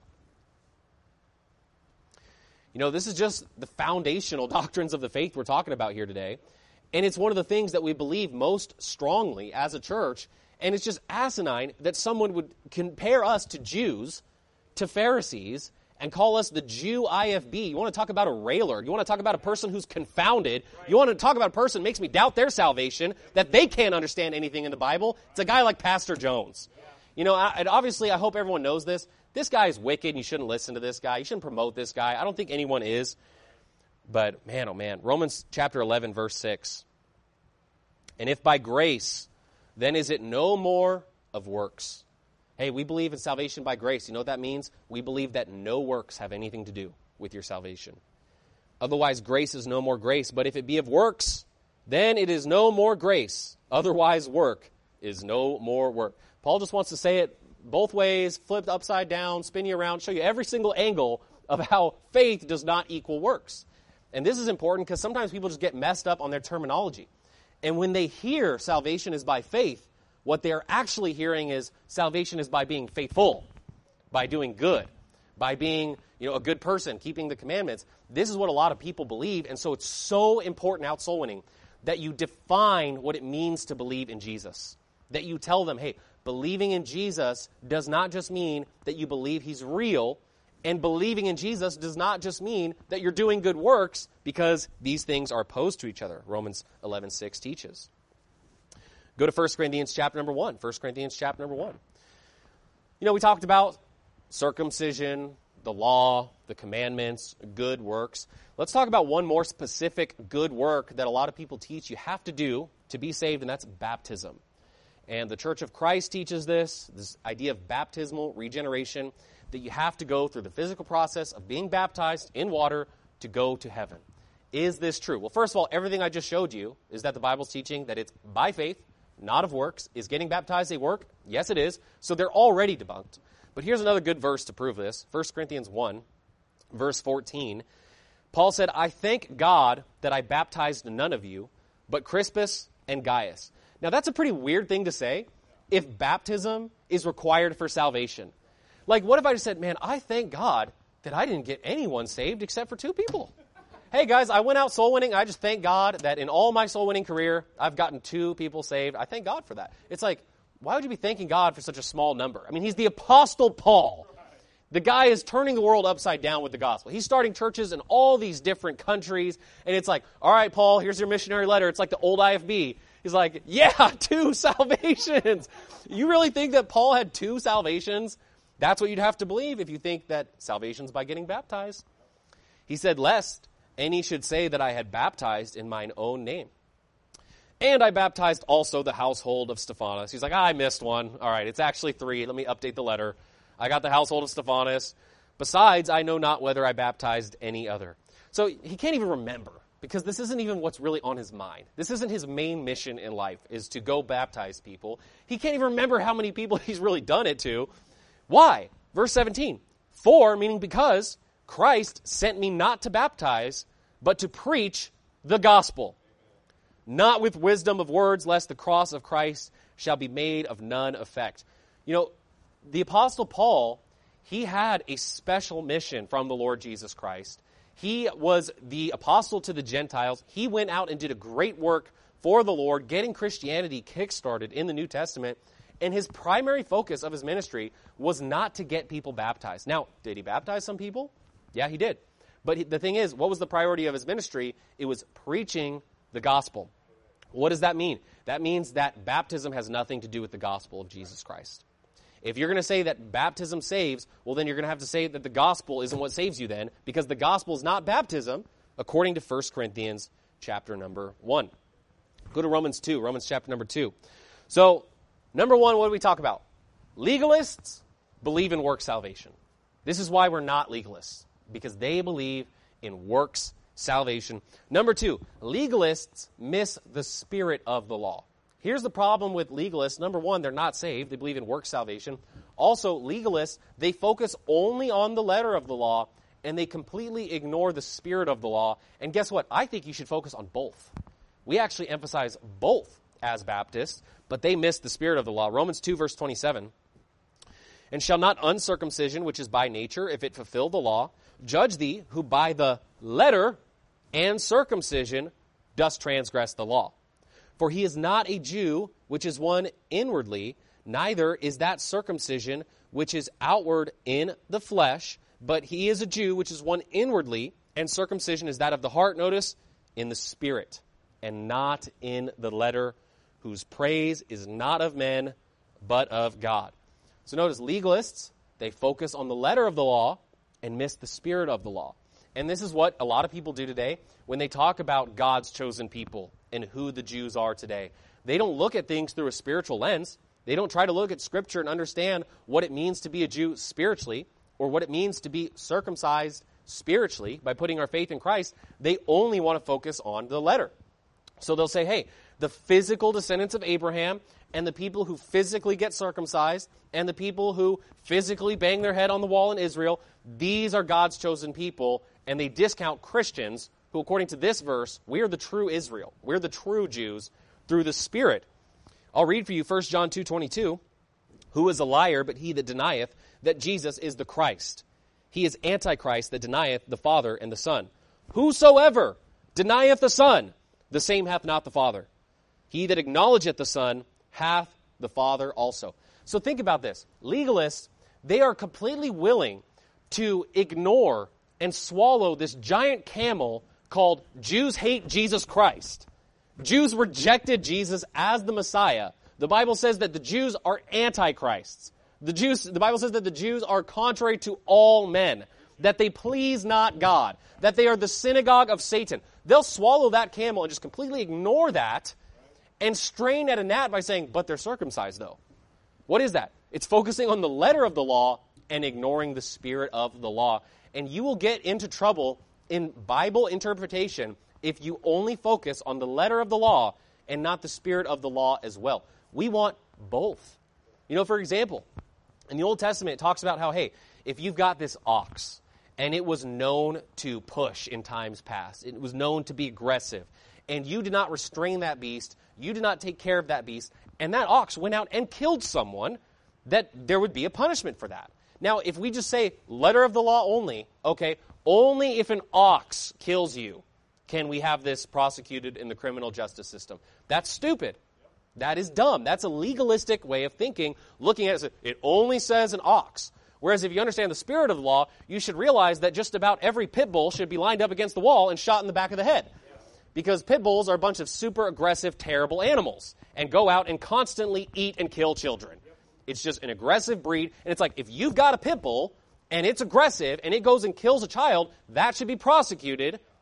You know, this is just the foundational doctrines of the faith we're talking about here today. And it's one of the things that we believe most strongly as a church. And it's just asinine that someone would compare us to Jews, to Pharisees, and call us the Jew I F B. You want to talk about a railer. You want to talk about a person who's confounded. You want to talk about a person who makes me doubt their salvation, that they can't understand anything in the Bible. It's a guy like Pastor Jones. You know, I, and obviously I hope everyone knows this. This guy is wicked, and you shouldn't listen to this guy. You shouldn't promote this guy. I don't think anyone is. But, man, oh man, Romans chapter eleven, verse six. And if by grace, then is it no more of works. Hey, we believe in salvation by grace. You know what that means? We believe that no works have anything to do with your salvation. Otherwise, grace is no more grace. But if it be of works, then it is no more grace. Otherwise, work is no more work. Paul just wants to say it both ways, flipped upside down, spin you around, show you every single angle of how faith does not equal works. And this is important because sometimes people just get messed up on their terminology. And when they hear salvation is by faith, what they're actually hearing is salvation is by being faithful, by doing good, by being, you know, a good person, keeping the commandments. This is what a lot of people believe, and so it's so important out soul winning that you define what it means to believe in Jesus. That you tell them, hey, believing in Jesus does not just mean that you believe he's real, and believing in Jesus does not just mean that you're doing good works, because these things are opposed to each other. Romans eleven six teaches. Go to First Corinthians chapter number one. First Corinthians chapter number one. You know, we talked about circumcision, the law, the commandments, good works. Let's talk about one more specific good work that a lot of people teach you have to do to be saved, and that's baptism. And the Church of Christ teaches this, this idea of baptismal regeneration, that you have to go through the physical process of being baptized in water to go to heaven. Is this true? Well, first of all, everything I just showed you is that the Bible's teaching that it's by faith, not of works. Is getting baptized a work? Yes, it is. So they're already debunked. But here's another good verse to prove this. First Corinthians one, verse fourteen. Paul said, I thank God that I baptized none of you, but Crispus and Gaius. Now, that's a pretty weird thing to say if baptism is required for salvation. Like, what if I just said, man, I thank God that I didn't get anyone saved except for two people. Hey, guys, I went out soul winning. I just thank God that in all my soul winning career, I've gotten two people saved. I thank God for that. It's like, why would you be thanking God for such a small number? I mean, he's the Apostle Paul. The guy is turning the world upside down with the gospel. He's starting churches in all these different countries. And it's like, all right, Paul, here's your missionary letter. It's like the old I F B. He's like, yeah, two salvations. You really think that Paul had two salvations? That's what you'd have to believe if you think that salvation's by getting baptized. He said, lest any should say that I had baptized in mine own name. And I baptized also the household of Stephanas. He's like, ah, I missed one. All right, it's actually three. Let me update the letter. I got the household of Stephanas. Besides, I know not whether I baptized any other. So he can't even remember, because this isn't even what's really on his mind. This isn't his main mission in life, is to go baptize people. He can't even remember how many people he's really done it to. Why? Verse seventeen. For, meaning because, Christ sent me not to baptize, but to preach the gospel. Not with wisdom of words, lest the cross of Christ shall be made of none effect. You know, the Apostle Paul, he had a special mission from the Lord Jesus Christ. He was the apostle to the Gentiles. He went out and did a great work for the Lord, getting Christianity kick-started in the New Testament. And his primary focus of his ministry was not to get people baptized. Now, did he baptize some people? Yeah, he did. But he, the thing is, what was the priority of his ministry? It was preaching the gospel. What does that mean? That means that baptism has nothing to do with the gospel of Jesus Christ. If you're going to say that baptism saves, well, then you're going to have to say that the gospel isn't what saves you then, because the gospel is not baptism, according to First Corinthians chapter number one. Go to Romans two, Romans chapter number two. So, number one, what do we talk about? Legalists believe in works salvation. This is why we're not legalists, because they believe in works salvation. Number two, legalists miss the spirit of the law. Here's the problem with legalists. Number one, they're not saved. They believe in works salvation. Also, legalists, they focus only on the letter of the law, and they completely ignore the spirit of the law. And guess what? I think you should focus on both. We actually emphasize both as Baptists, but they miss the spirit of the law. Romans two, verse twenty-seven. And shall not uncircumcision, which is by nature, if it fulfill the law, judge thee, who by the letter and circumcision dost transgress the law? For he is not a Jew, which is one inwardly, neither is that circumcision, which is outward in the flesh, but he is a Jew, which is one inwardly, and circumcision is that of the heart, notice, in the spirit, and not in the letter, whose praise is not of men, but of God. So notice, legalists, they focus on the letter of the law and miss the spirit of the law. And this is what a lot of people do today when they talk about God's chosen people and who the Jews are today. They don't look at things through a spiritual lens. They don't try to look at Scripture and understand what it means to be a Jew spiritually, or what it means to be circumcised spiritually by putting our faith in Christ. They only want to focus on the letter. So they'll say, hey, the physical descendants of Abraham and the people who physically get circumcised and the people who physically bang their head on the wall in Israel, these are God's chosen people, and they discount Christians who, according to this verse, we are the true Israel. We're the true Jews through the Spirit. I'll read for you First John two twenty-two. Who is a liar but he that denieth that Jesus is the Christ? He is Antichrist that denieth the Father and the Son. Whosoever denieth the Son, the same hath not the Father. He that acknowledgeth the Son hath the Father also. So think about this. Legalists, they are completely willing to ignore and swallow this giant camel called Jews hate Jesus Christ. Jews rejected Jesus as the Messiah. The Bible says that the Jews are antichrists. The Jews, the Bible says that the Jews are contrary to all men, that they please not God, that they are the synagogue of Satan. They'll swallow that camel and just completely ignore that and strain at a gnat by saying, but they're circumcised though. What is that? It's focusing on the letter of the law and ignoring the spirit of the law. And you will get into trouble in Bible interpretation if you only focus on the letter of the law and not the spirit of the law as well. We want both. You know, for example, in the Old Testament, it talks about how, hey, if you've got this ox, and it was known to push in times past, it was known to be aggressive, and you did not restrain that beast, you did not take care of that beast, and that ox went out and killed someone, that there would be a punishment for that. Now, if we just say letter of the law only, okay, only if an ox kills you can we have this prosecuted in the criminal justice system. That's stupid. That is dumb. That's a legalistic way of thinking, looking at it as it only says an ox. Whereas if you understand the spirit of the law, you should realize that just about every pit bull should be lined up against the wall and shot in the back of the head. Because pit bulls are a bunch of super aggressive, terrible animals and go out and constantly eat and kill children. It's just an aggressive breed. And it's like, if you've got a pit bull and it's aggressive and it goes and kills a child, that should be prosecuted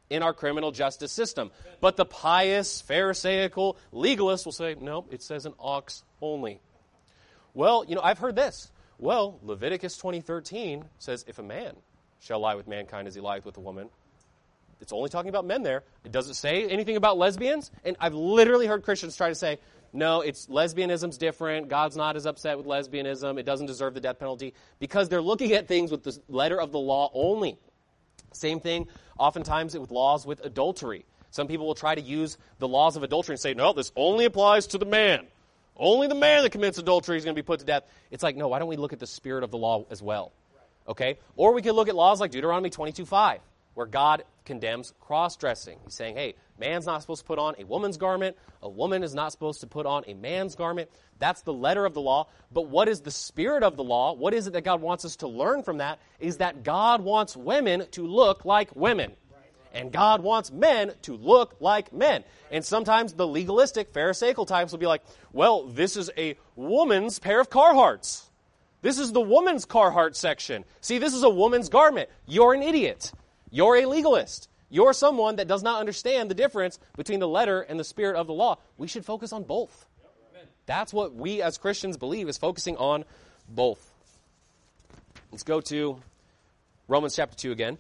in our criminal justice system. But the pious, pharisaical, legalist will say, no, it says an ox only. Well, you know, I've heard this. Well, Leviticus twenty thirteen says, if a man shall lie with mankind as he lieth with a woman, it's only talking about men there. It doesn't say anything about lesbians. And I've literally heard Christians try to say, no, it's lesbianism's different. God's not as upset with lesbianism. It doesn't deserve the death penalty, because they're looking at things with the letter of the law only. Same thing oftentimes with laws with adultery. Some people will try to use the laws of adultery and say, no, this only applies to the man. Only the man that commits adultery is going to be put to death. It's like, no, why don't we look at the spirit of the law as well? Okay? Or we could look at laws like Deuteronomy twenty-two five, where God condemns cross-dressing. He's saying, hey, man's not supposed to put on a woman's garment. A woman is not supposed to put on a man's garment. That's the letter of the law. But what is the spirit of the law? What is it that God wants us to learn from that? Is that God wants women to look like women. And God wants men to look like men. And sometimes the legalistic, pharisaical types will be like, well, this is a woman's pair of Carhartts. This is the woman's Carhartt section. See, this is a woman's garment. You're an idiot. You're a legalist. You're someone that does not understand the difference between the letter and the spirit of the law. We should focus on both. That's what we as Christians believe, is focusing on both. Let's go to Romans chapter two again.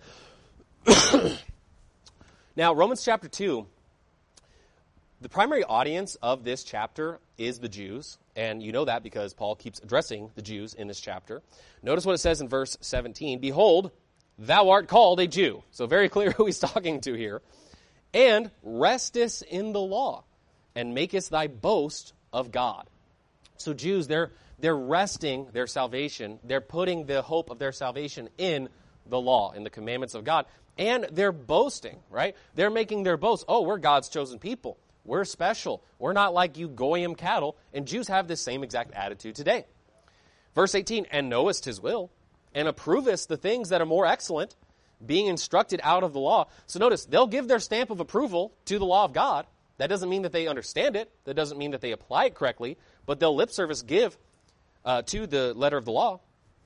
Now, Romans chapter two, the primary audience of this chapter is the Jews, and you know that because Paul keeps addressing the Jews in this chapter. Notice what it says in verse seventeen, behold, thou art called a Jew. So very clear who he's talking to here. And restest in the law, and makest thy boast of God. So Jews, they're, they're resting their salvation, they're putting the hope of their salvation in the law, in the commandments of God. And they're boasting, right? They're making their boast. Oh, we're God's chosen people. We're special. We're not like you goyim cattle. And Jews have this same exact attitude today. Verse eighteen, and knowest his will, and approvest the things that are more excellent, being instructed out of the law. So notice, they'll give their stamp of approval to the law of God. That doesn't mean that they understand it. That doesn't mean that they apply it correctly. But they'll lip service give uh, to the letter of the law.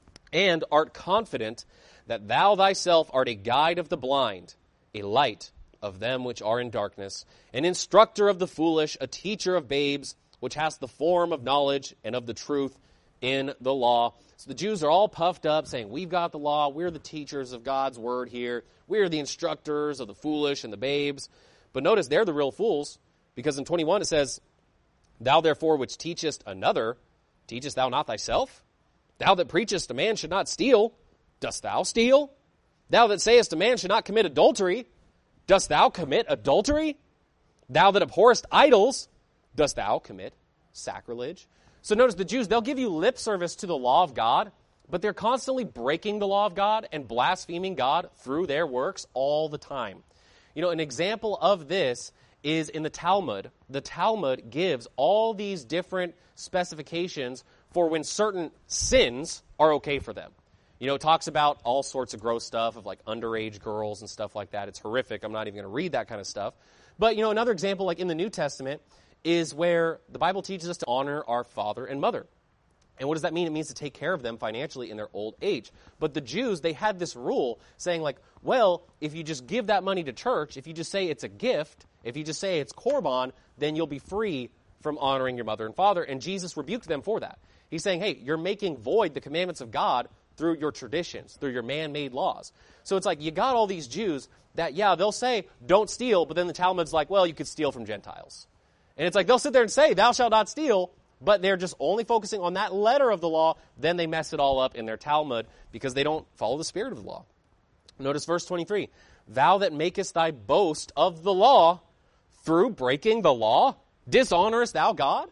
And art confident that thou thyself art a guide of the blind, a light of them which are in darkness, an instructor of the foolish, a teacher of babes, which hast the form of knowledge and of the truth in the law. So the Jews are all puffed up, saying, we've got the law, we're the teachers of God's word here, we're the instructors of the foolish and the babes. But notice, they're the real fools, because in twenty-one it says, thou therefore which teachest another, teachest thou not thyself? Thou that preachest a man should not steal, dost thou steal? Thou that sayest a man should not commit adultery, dost thou commit adultery? Thou that abhorrest idols, dost thou commit sacrilege? So notice the Jews, they'll give you lip service to the law of God, but they're constantly breaking the law of God and blaspheming God through their works all the time. You know, an example of this is in the Talmud. The Talmud gives all these different specifications for when certain sins are okay for them. You know, it talks about all sorts of gross stuff of like underage girls and stuff like that. It's horrific. I'm not even going to read that kind of stuff. But, you know, another example, like in the New Testament, is where the Bible teaches us to honor our father and mother. And what does that mean? It means to take care of them financially in their old age. But the Jews, they had this rule saying like, well, if you just give that money to church, if you just say it's a gift, if you just say it's korban, then you'll be free from honoring your mother and father. And Jesus rebuked them for that. He's saying, hey, you're making void the commandments of God through your traditions, through your man-made laws. So it's like you got all these Jews that, yeah, they'll say, don't steal, but then the Talmud's like, well, you could steal from Gentiles. And it's like they'll sit there and say, thou shalt not steal, but they're just only focusing on that letter of the law. Then they mess it all up in their Talmud because they don't follow the spirit of the law. Notice verse twenty-three. Thou that makest thy boast of the law through breaking the law, dishonorest thou God?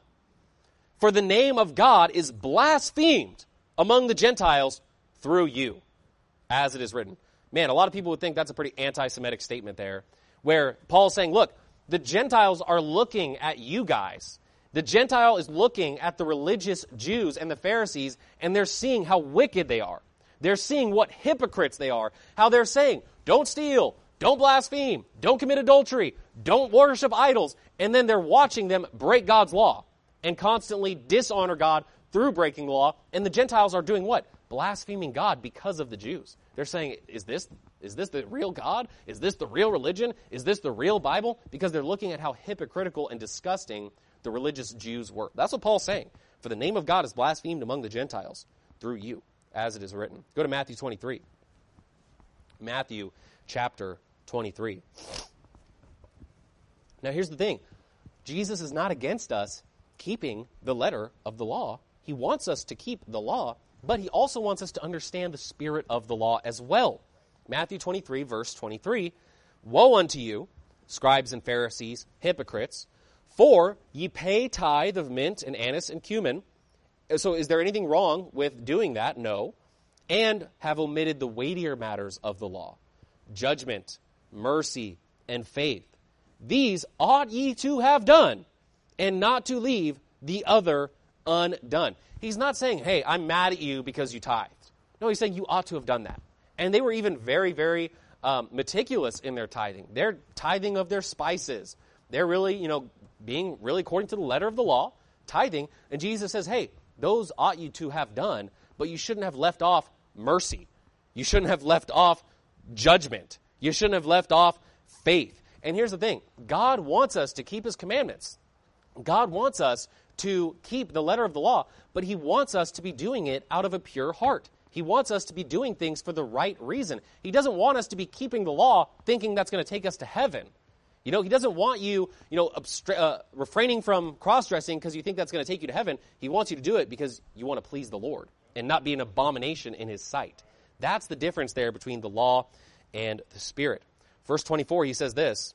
For the name of God is blasphemed among the Gentiles through you, as it is written. Man, a lot of people would think that's a pretty anti-Semitic statement there, where Paul's saying, look, the Gentiles are looking at you guys. The Gentile is looking at the religious Jews and the Pharisees, and they're seeing how wicked they are. They're seeing what hypocrites they are, how they're saying, don't steal, don't blaspheme, don't commit adultery, don't worship idols, and then they're watching them break God's law and constantly dishonor God through breaking the law, and the Gentiles are doing what? blaspheming God because of the Jews. They're saying, is this is this the real God? Is this the real religion? Is this the real Bible? Because they're looking at how hypocritical and disgusting the religious Jews were. That's what Paul's saying. For the name of God is blasphemed among the Gentiles through you, as it is written. Go to Matthew twenty-three. Matthew chapter twenty-three. Now here's the thing. Jesus is not against us keeping the letter of the law. He wants us to keep the law, but he also wants us to understand the spirit of the law as well. Matthew twenty-three, verse twenty-three, Woe unto you, scribes and Pharisees, hypocrites, for ye pay tithe of mint and anise and cumin. So is there anything wrong with doing that? No. And have omitted the weightier matters of the law, judgment, mercy, and faith. These ought ye to have done, and not to leave the other undone. He's not saying, hey, I'm mad at you because you tithed. No, he's saying you ought to have done that. And they were even very, very um, meticulous in their tithing. They're tithing of their spices. They're really, you know, being really according to the letter of the law, tithing. And Jesus says, hey, those ought you to have done, but you shouldn't have left off mercy. You shouldn't have left off judgment. You shouldn't have left off faith. And here's the thing. God wants us to keep his commandments. God wants us to keep the letter of the law, but he wants us to be doing it out of a pure heart. He wants us to be doing things for the right reason. He doesn't want us to be keeping the law thinking that's going to take us to heaven. You know, he doesn't want you, you know, abstra- uh, refraining from cross-dressing because you think that's going to take you to heaven. He wants you to do it because you want to please the Lord and not be an abomination in his sight. That's the difference there between the law and the Spirit. Verse twenty-four, he says this,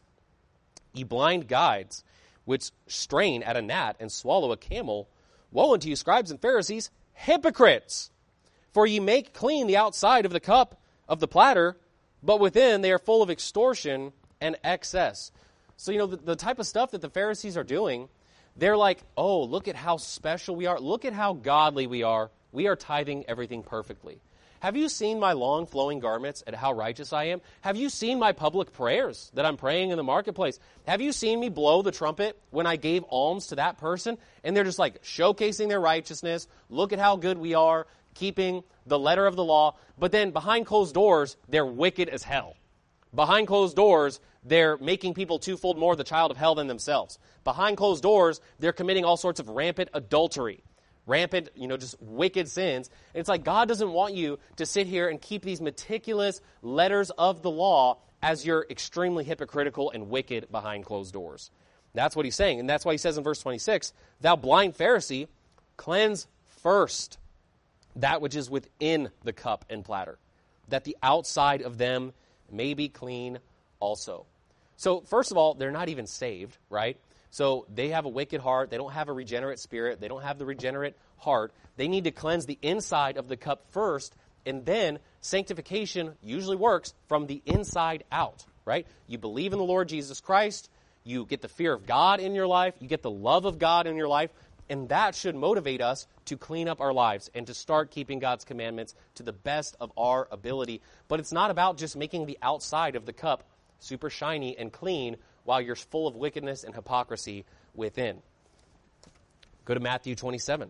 Ye blind guides, which strain at a gnat and swallow a camel, woe unto you, scribes and Pharisees, hypocrites! For ye make clean the outside of the cup of the platter, but within they are full of extortion and excess. So, you know, the, the type of stuff that the Pharisees are doing, they're like, oh, look at how special we are. Look at how godly we are. We are tithing everything perfectly. Have you seen my long flowing garments and how righteous I am? Have you seen my public prayers that I'm praying in the marketplace? Have you seen me blow the trumpet when I gave alms to that person? And they're just like showcasing their righteousness. Look at how good we are, keeping the letter of the law. But then behind closed doors, they're wicked as hell. Behind closed doors, they're making people twofold more the child of hell than themselves. Behind closed doors, they're committing all sorts of rampant adultery. Rampant, you know, just wicked sins. And it's like God doesn't want you to sit here and keep these meticulous letters of the law as you're extremely hypocritical and wicked behind closed doors. That's what he's saying. And that's why he says in verse twenty-six, Thou blind Pharisee, cleanse first that which is within the cup and platter, that the outside of them may be clean also. So first of all, they're not even saved, right? So they have a wicked heart. They don't have a regenerate spirit. They don't have the regenerate heart. They need to cleanse the inside of the cup first, and then sanctification usually works from the inside out, right? You believe in the Lord Jesus Christ. You get the fear of God in your life. You get the love of God in your life, and that should motivate us to clean up our lives and to start keeping God's commandments to the best of our ability. But it's not about just making the outside of the cup super shiny and clean while you're full of wickedness and hypocrisy within. Go to Matthew twenty-seven.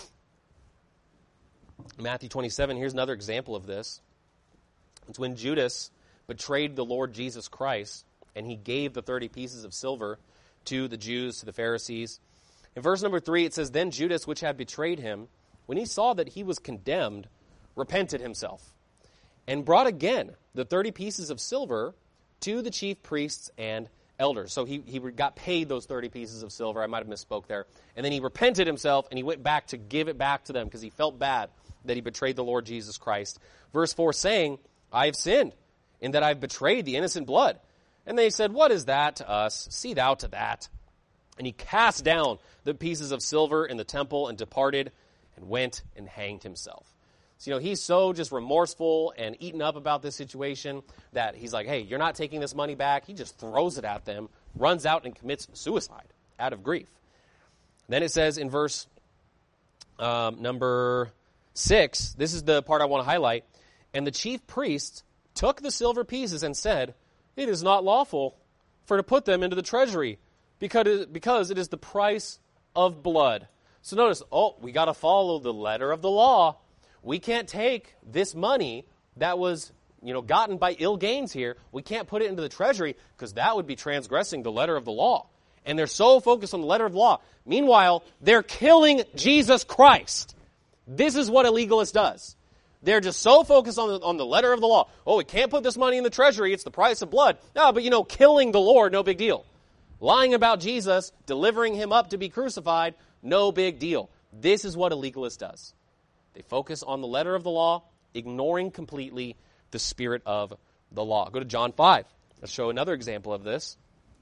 Matthew twenty-seven, here's another example of this. It's when Judas betrayed the Lord Jesus Christ, and he gave the thirty pieces of silver to the Jews, to the Pharisees. In verse number three, it says, Then Judas, which had betrayed him, when he saw that he was condemned, repented himself, and brought again the thirty pieces of silver to the chief priests and elders. So he, he got paid those thirty pieces of silver. I might have misspoke there. And then he repented himself, and he went back to give it back to them because he felt bad that he betrayed the Lord Jesus Christ. Verse four saying, I have sinned in that I have betrayed the innocent blood. And they said, What is that to us? See thou to that. And he cast down the pieces of silver in the temple and departed and went and hanged himself. So, you know, he's so just remorseful and eaten up about this situation that he's like, hey, you're not taking this money back. He just throws it at them, runs out and commits suicide out of grief. Then it says in verse um, number six, this is the part I want to highlight, and the chief priests took the silver pieces and said, It is not lawful for to put them into the treasury, because because it is the price of blood. So notice, oh, we got to follow the letter of the law. we can't take this money that was, you know, gotten by ill gains here. We can't put it into the treasury because that would be transgressing the letter of the law. And they're so focused on the letter of the law. Meanwhile, they're killing Jesus Christ. This is what a legalist does. They're just so focused on the, on the letter of the law. Oh, we can't put this money in the treasury. It's the price of blood. No, but you know, killing the Lord, no big deal. Lying about Jesus, delivering him up to be crucified, no big deal. This is what a legalist does. They focus on the letter of the law, ignoring completely the spirit of the law. Go to John five. Let's show another example of this.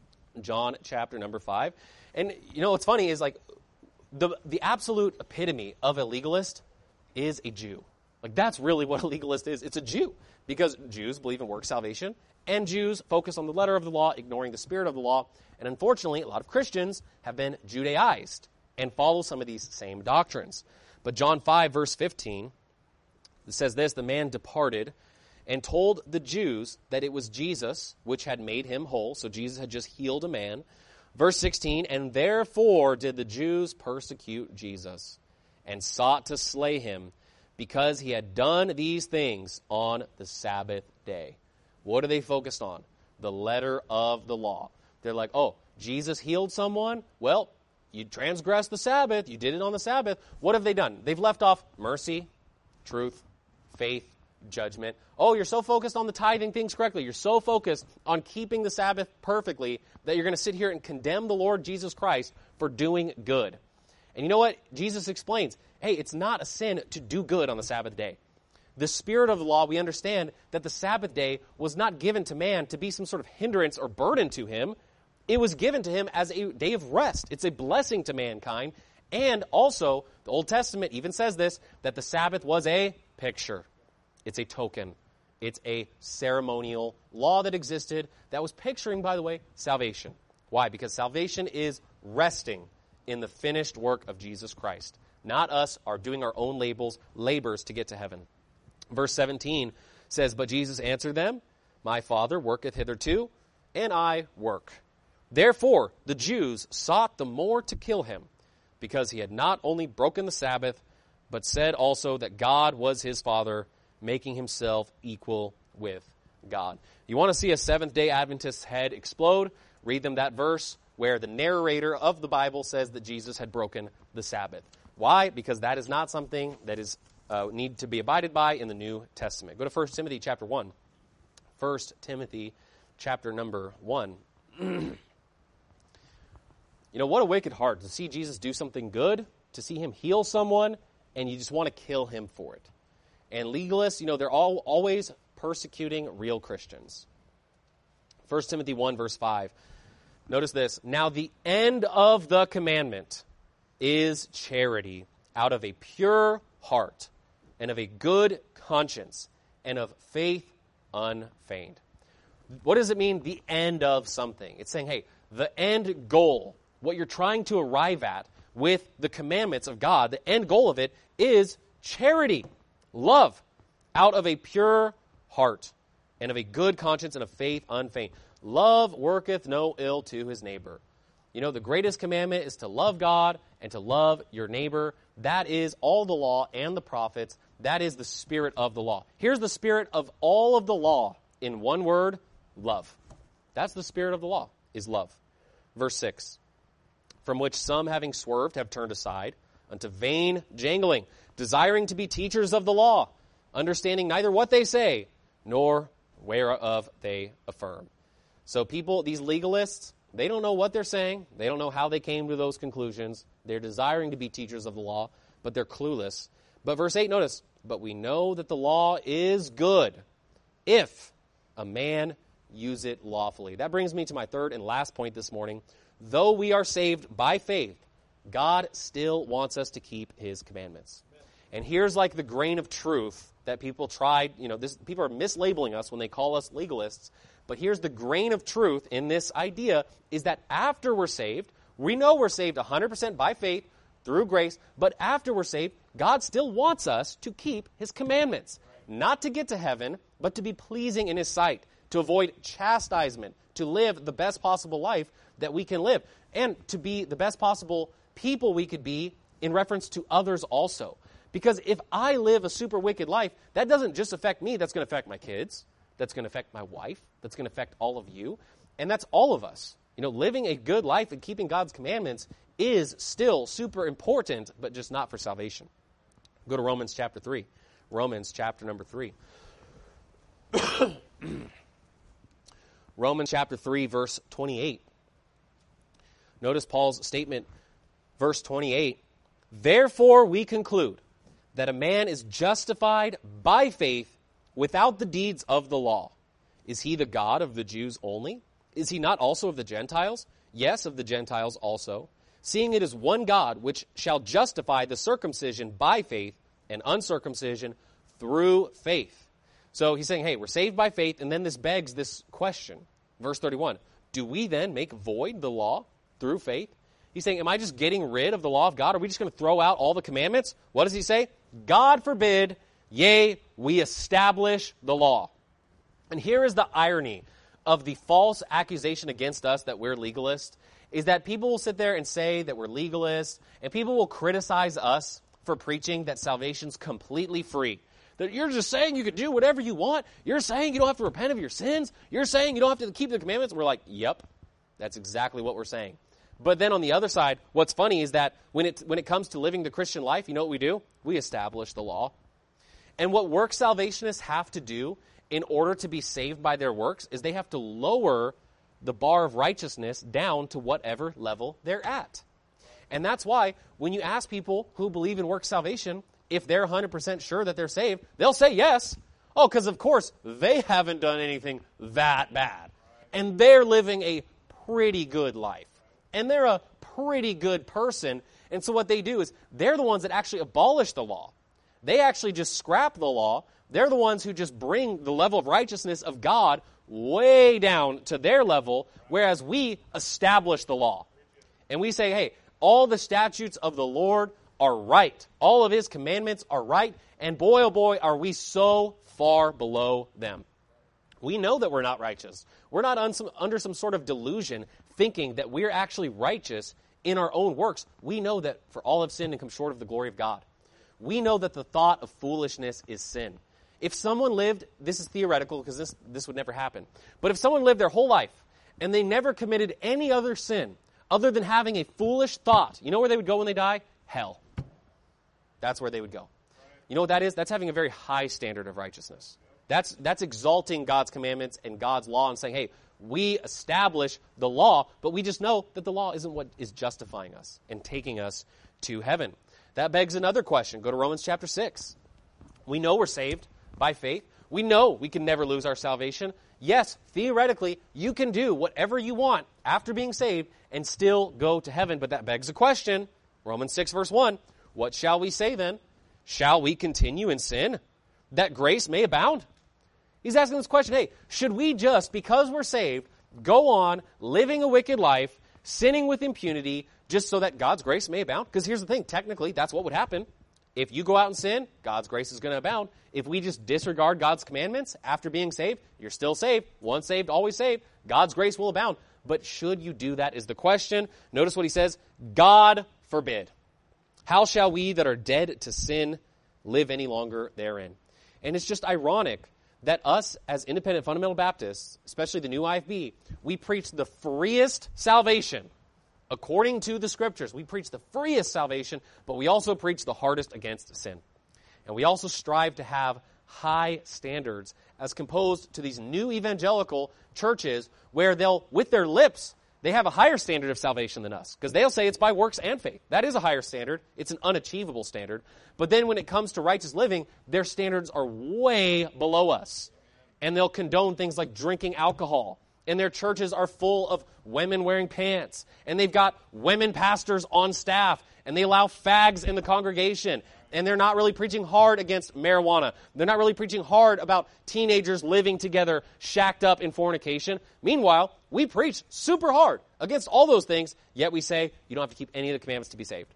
John chapter number five. And you know what's funny is like the the absolute epitome of a legalist is a Jew. Like that's really what a legalist is. It's a Jew. Because Jews believe in work salvation, and Jews focus on the letter of the law, ignoring the spirit of the law. And unfortunately, a lot of Christians have been Judaized and follow some of these same doctrines. But John five, verse fifteen, it says this, the man departed and told the Jews that it was Jesus which had made him whole. So Jesus had just healed a man. Verse sixteen, and therefore did the Jews persecute Jesus and sought to slay him because he had done these things on the Sabbath day. What are they focused on? The letter of the law. They're like, oh, Jesus healed someone? Well, you transgressed the Sabbath. You did it on the Sabbath. What have they done? They've left off mercy, truth, faith, judgment. Oh, you're so focused on the tithing things correctly. You're so focused on keeping the Sabbath perfectly that you're going to sit here and condemn the Lord Jesus Christ for doing good. And you know what? Jesus explains, hey, it's not a sin to do good on the Sabbath day. The spirit of the law, we understand that the Sabbath day was not given to man to be some sort of hindrance or burden to him. It was given to him as a day of rest. It's a blessing to mankind. And also, the Old Testament even says this, that the Sabbath was a picture. It's a token. It's a ceremonial law that existed that was picturing, by the way, salvation. Why? Because salvation is resting in the finished work of Jesus Christ. Not us are doing our own labels, labors to get to heaven. Verse seventeen says, but Jesus answered them, my Father worketh hitherto, and I work. Therefore the Jews sought the more to kill him, because he had not only broken the Sabbath, but said also that God was his Father, making himself equal with God. You want to see a Seventh-day Adventist's head explode? Read them that verse where the narrator of the Bible says that Jesus had broken the Sabbath. Why? Because that is not something that is uh, need to be abided by in the New Testament. Go to First Timothy chapter one. First Timothy chapter number one. You know, what a wicked heart to see Jesus do something good, to see him heal someone, and you just want to kill him for it. And legalists, you know, they're all always persecuting real Christians. First Timothy one, verse five. Notice this. Now the end of the commandment is charity, out of a pure heart, and of a good conscience, and of faith unfeigned. What does it mean, the end of something? It's saying, hey, the end goal, what you're trying to arrive at with the commandments of God, the end goal of it is charity, love, out of a pure heart, and of a good conscience, and of faith unfeigned. Love worketh no ill to his neighbor. You know, the greatest commandment is to love God and to love your neighbor. That is all the law and the prophets. That is the spirit of the law. Here's the spirit of all of the law in one word, love. That's the spirit of the law, is love. Verse six, from which some having swerved have turned aside unto vain jangling, desiring to be teachers of the law, understanding neither what they say, nor whereof they affirm. So people, these legalists, they don't know what they're saying. They don't know how they came to those conclusions. They're desiring to be teachers of the law, but they're clueless. But verse eight, notice, but we know that the law is good if a man use it lawfully. That brings me to my third and last point this morning. Though we are saved by faith, God still wants us to keep his commandments. And here's like the grain of truth that people tried, you know, this, people are mislabeling us when they call us legalists. But here's the grain of truth in this idea is that after we're saved, we know we're saved one hundred percent by faith through grace, but after we're saved, God still wants us to keep his commandments. Not to get to heaven, but to be pleasing in his sight, to avoid chastisement, to live the best possible life that we can live, and to be the best possible people we could be in reference to others also. Because if I live a super wicked life, that doesn't just affect me, that's going to affect my kids, that's going to affect my wife, that's going to affect all of you, and that's all of us. You know, living a good life and keeping God's commandments is still super important, but just not for salvation. Go to Romans chapter three. Romans chapter number three. Romans chapter three, verse twenty-eight. Notice Paul's statement, verse twenty-eight. Therefore we conclude that a man is justified by faith without the deeds of the law. Is he the God of the Jews only? Is he not also of the Gentiles? Yes, of the Gentiles also. Seeing it is one God which shall justify the circumcision by faith and uncircumcision through faith. So he's saying, hey, we're saved by faith, and then this begs this question. Verse thirty-one, do we then make void the law through faith? He's saying, am I just getting rid of the law of God? Are we just going to throw out all the commandments? What does he say? God forbid, yea, we establish the law. And here is the irony of the false accusation against us that we're legalists, is that people will sit there and say that we're legalists, and people will criticize us for preaching that salvation's completely free. That you're just saying you could do whatever you want. You're saying you don't have to repent of your sins. You're saying you don't have to keep the commandments. And we're like, yep, that's exactly what we're saying. But then on the other side, what's funny is that when it, when it comes to living the Christian life, you know what we do? We establish the law. And what work salvationists have to do in order to be saved by their works is they have to lower the bar of righteousness down to whatever level they're at. And that's why when you ask people who believe in work salvation, if they're one hundred percent sure that they're saved, they'll say yes. Oh, because of course they haven't done anything that bad. And they're living a pretty good life. And they're a pretty good person. And so what they do is they're the ones that actually abolish the law. They actually just scrap the law. They're the ones who just bring the level of righteousness of God way down to their level, whereas we establish the law. And we say, hey, all the statutes of the Lord are right. All of his commandments are right. And boy, oh boy, are we so far below them. We know that we're not righteous. We're not un- under some sort of delusion thinking that we're actually righteous in our own works. We know that for all have sinned and come short of the glory of God. We know that the thought of foolishness is sin. If someone lived, this is theoretical because this, this would never happen, but if someone lived their whole life and they never committed any other sin other than having a foolish thought, you know where they would go when they die? Hell. That's where they would go. You know what that is? That's having a very high standard of righteousness. That's, that's exalting God's commandments and God's law and saying, hey, we establish the law, but we just know that the law isn't what is justifying us and taking us to heaven. That begs another question. Go to Romans chapter six. We know we're saved by faith. We know we can never lose our salvation. Yes, theoretically, you can do whatever you want after being saved and still go to heaven, but that begs a question. Romans six verse one, what shall we say then? Shall we continue in sin, that grace may abound? He's asking this question, hey, should we just, because we're saved, go on living a wicked life, sinning with impunity, just so that God's grace may abound? Because here's the thing, technically, that's what would happen. If you go out and sin, God's grace is going to abound. If we just disregard God's commandments after being saved, you're still saved. Once saved, always saved. God's grace will abound. But should you do that is the question. Notice what he says, God forbid. How shall we that are dead to sin live any longer therein? And it's just ironic that us as independent fundamental Baptists, especially the new I F B, we preach the freest salvation. According to the Scriptures, we preach the freest salvation, but we also preach the hardest against sin. And we also strive to have high standards as composed to these new evangelical churches where they'll, with their lips, they have a higher standard of salvation than us. Because they'll say it's by works and faith. That is a higher standard. It's an unachievable standard. But then when it comes to righteous living, their standards are way below us. And they'll condone things like drinking alcohol. And their churches are full of women wearing pants. And they've got women pastors on staff. And they allow fags in the congregation. And they're not really preaching hard against marijuana. They're not really preaching hard about teenagers living together, shacked up in fornication. Meanwhile, we preach super hard against all those things, yet we say you don't have to keep any of the commandments to be saved.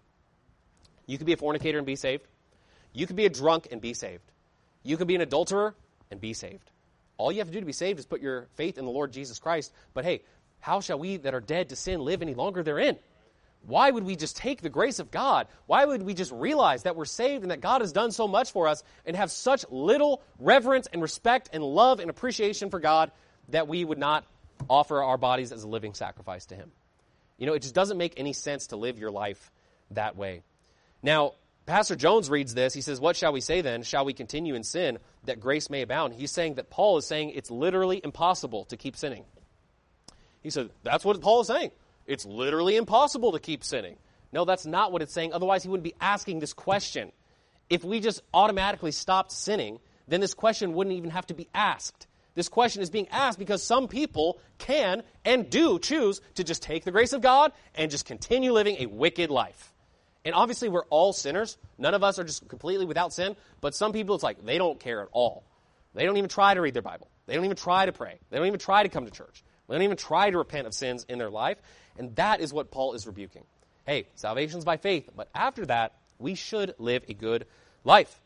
You could be a fornicator and be saved. You could be a drunk and be saved. You could be an adulterer and be saved. All you have to do to be saved is put your faith in the Lord Jesus Christ. But hey, how shall we that are dead to sin live any longer therein? why would we just take the grace of God? Why would we just realize that we're saved and that God has done so much for us and have such little reverence and respect and love and appreciation for God that we would not offer our bodies as a living sacrifice to him? You know, it just doesn't make any sense to live your life that way. Now, Pastor Jones reads this. He says, what shall we say then? Shall we continue in sin that grace may abound? He's saying that Paul is saying it's literally impossible to keep sinning. He said, that's what Paul is saying. It's literally impossible to keep sinning. No, that's not what it's saying. Otherwise, he wouldn't be asking this question. If we just automatically stopped sinning, then this question wouldn't even have to be asked. This question is being asked because some people can and do choose to just take the grace of God and just continue living a wicked life. And obviously, we're all sinners. None of us are just completely without sin. But some people, it's like they don't care at all. They don't even try to read their Bible. They don't even try to pray. They don't even try to come to church. They don't even try to repent of sins in their life. And that is what Paul is rebuking. Hey, salvation's by faith, but after that, we should live a good life.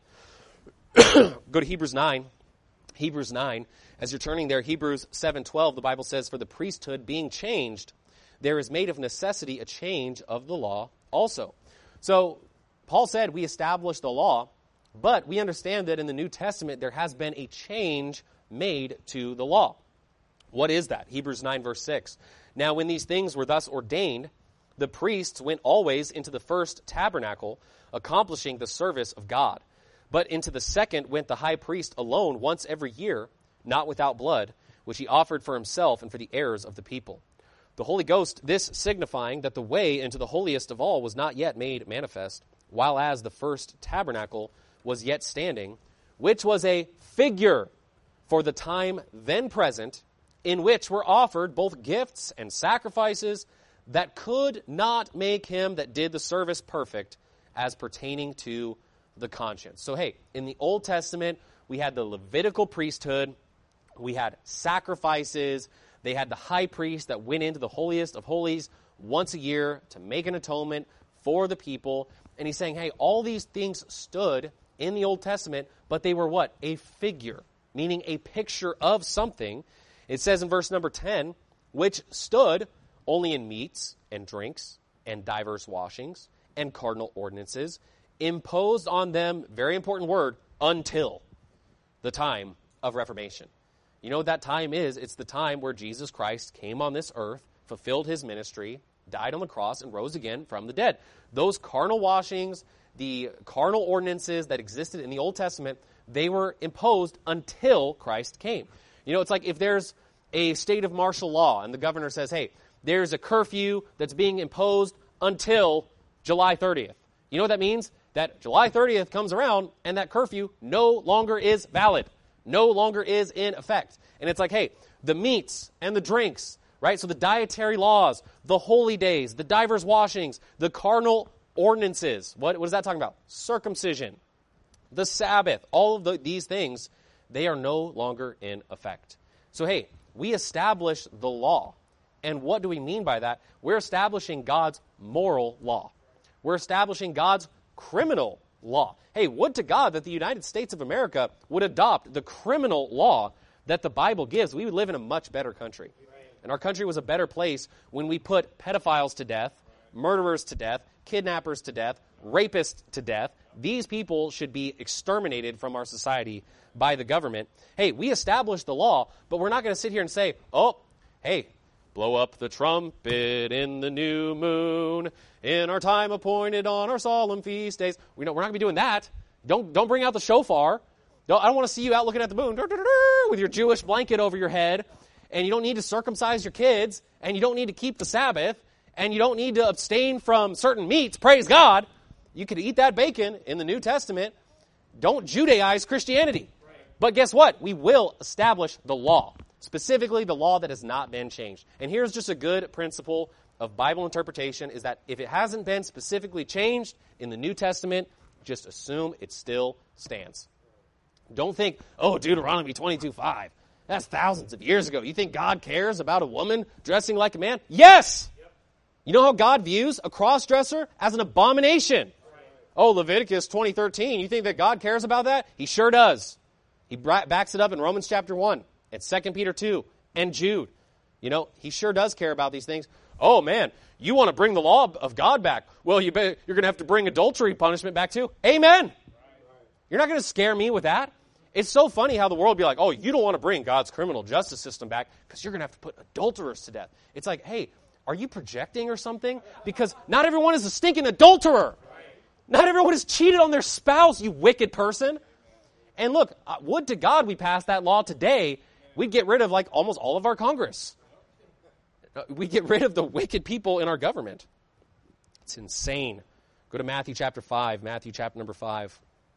Go to Hebrews nine. Hebrews nine. As you're turning there, Hebrews seven twelve, the Bible says, for the priesthood being changed, there is made of necessity a change of the law also. So, Paul said we established the law, but we understand that in the New Testament there has been a change made to the law. What is that? Hebrews nine verse six. Now, when these things were thus ordained, the priests went always into the first tabernacle, accomplishing the service of God. But into the second went the high priest alone once every year, not without blood, which he offered for himself and for the errors of the people. The Holy Ghost, this signifying that the way into the holiest of all was not yet made manifest, while as the first tabernacle was yet standing, which was a figure for the time then present, in which were offered both gifts and sacrifices that could not make him that did the service perfect as pertaining to the conscience. So, hey, in the Old Testament, we had the Levitical priesthood, we had sacrifices, they had the high priest that went into the holiest of holies once a year to make an atonement for the people. And he's saying, hey, all these things stood in the Old Testament, but they were what? A figure, meaning a picture of something. It says in verse number ten, which stood only in meats and drinks and diverse washings and cardinal ordinances, imposed on them, very important word, until the time of Reformation. You know what that time is? It's the time where Jesus Christ came on this earth, fulfilled his ministry, died on the cross, and rose again from the dead. Those carnal washings, the carnal ordinances that existed in the Old Testament, they were imposed until Christ came. You know, it's like if there's a state of martial law and the governor says, hey, there's a curfew that's being imposed until July thirtieth. You know what that means? That July thirtieth comes around and that curfew no longer is valid, no longer is in effect. And it's like, hey, the meats and the drinks, right? So the dietary laws, the holy days, the divers washings, the carnal ordinances. What, what is that talking about? Circumcision, the Sabbath, all of the, these things, they are no longer in effect. So, hey, we establish the law. And what do we mean by that? We're establishing God's moral law. We're establishing God's criminal law. Hey, would to God that the United States of America would adopt the criminal law that the Bible gives. We would live in a much better country. And our country was a better place when we put pedophiles to death, murderers to death, kidnappers to death, rapists to death. These people should be exterminated from our society by the government. Hey, we established the law, but we're not going to sit here and say, oh, hey, blow up the trumpet in the new moon, in our time appointed on our solemn feast days. We know, we're not going to be doing that. Don't, don't bring out the shofar. Don't, I don't want to see you out looking at the moon with your Jewish blanket over your head. And you don't need to circumcise your kids. And you don't need to keep the Sabbath. And you don't need to abstain from certain meats. Praise God. You could eat that bacon in the New Testament. Don't Judaize Christianity. Right. But guess what? We will establish the law. Specifically, the law that has not been changed. And here's just a good principle of Bible interpretation is that if it hasn't been specifically changed in the New Testament, just assume it still stands. Don't think, oh, Deuteronomy twenty-two five. That's thousands of years ago. You think God cares about a woman dressing like a man? Yes! Yep. You know how God views a cross-dresser? As an abomination. Right. Oh, Leviticus twenty thirteen. You think that God cares about that? He sure does. He backs it up in Romans chapter one. It's Second Peter two and Jude. You know, he sure does care about these things. Oh, man, you want to bring the law of God back. Well, you be, you're going to have to bring adultery punishment back too. Amen. You're not going to scare me with that. It's so funny how the world be like, oh, you don't want to bring God's criminal justice system back because you're going to have to put adulterers to death. It's like, hey, are you projecting or something? Because not everyone is a stinking adulterer. Not everyone has cheated on their spouse, you wicked person. And look, uh, would to God we passed that law today, we'd get rid of like almost all of our Congress. Uh, we get rid of the wicked people in our government. It's insane. Go to Matthew chapter five, Matthew chapter number five.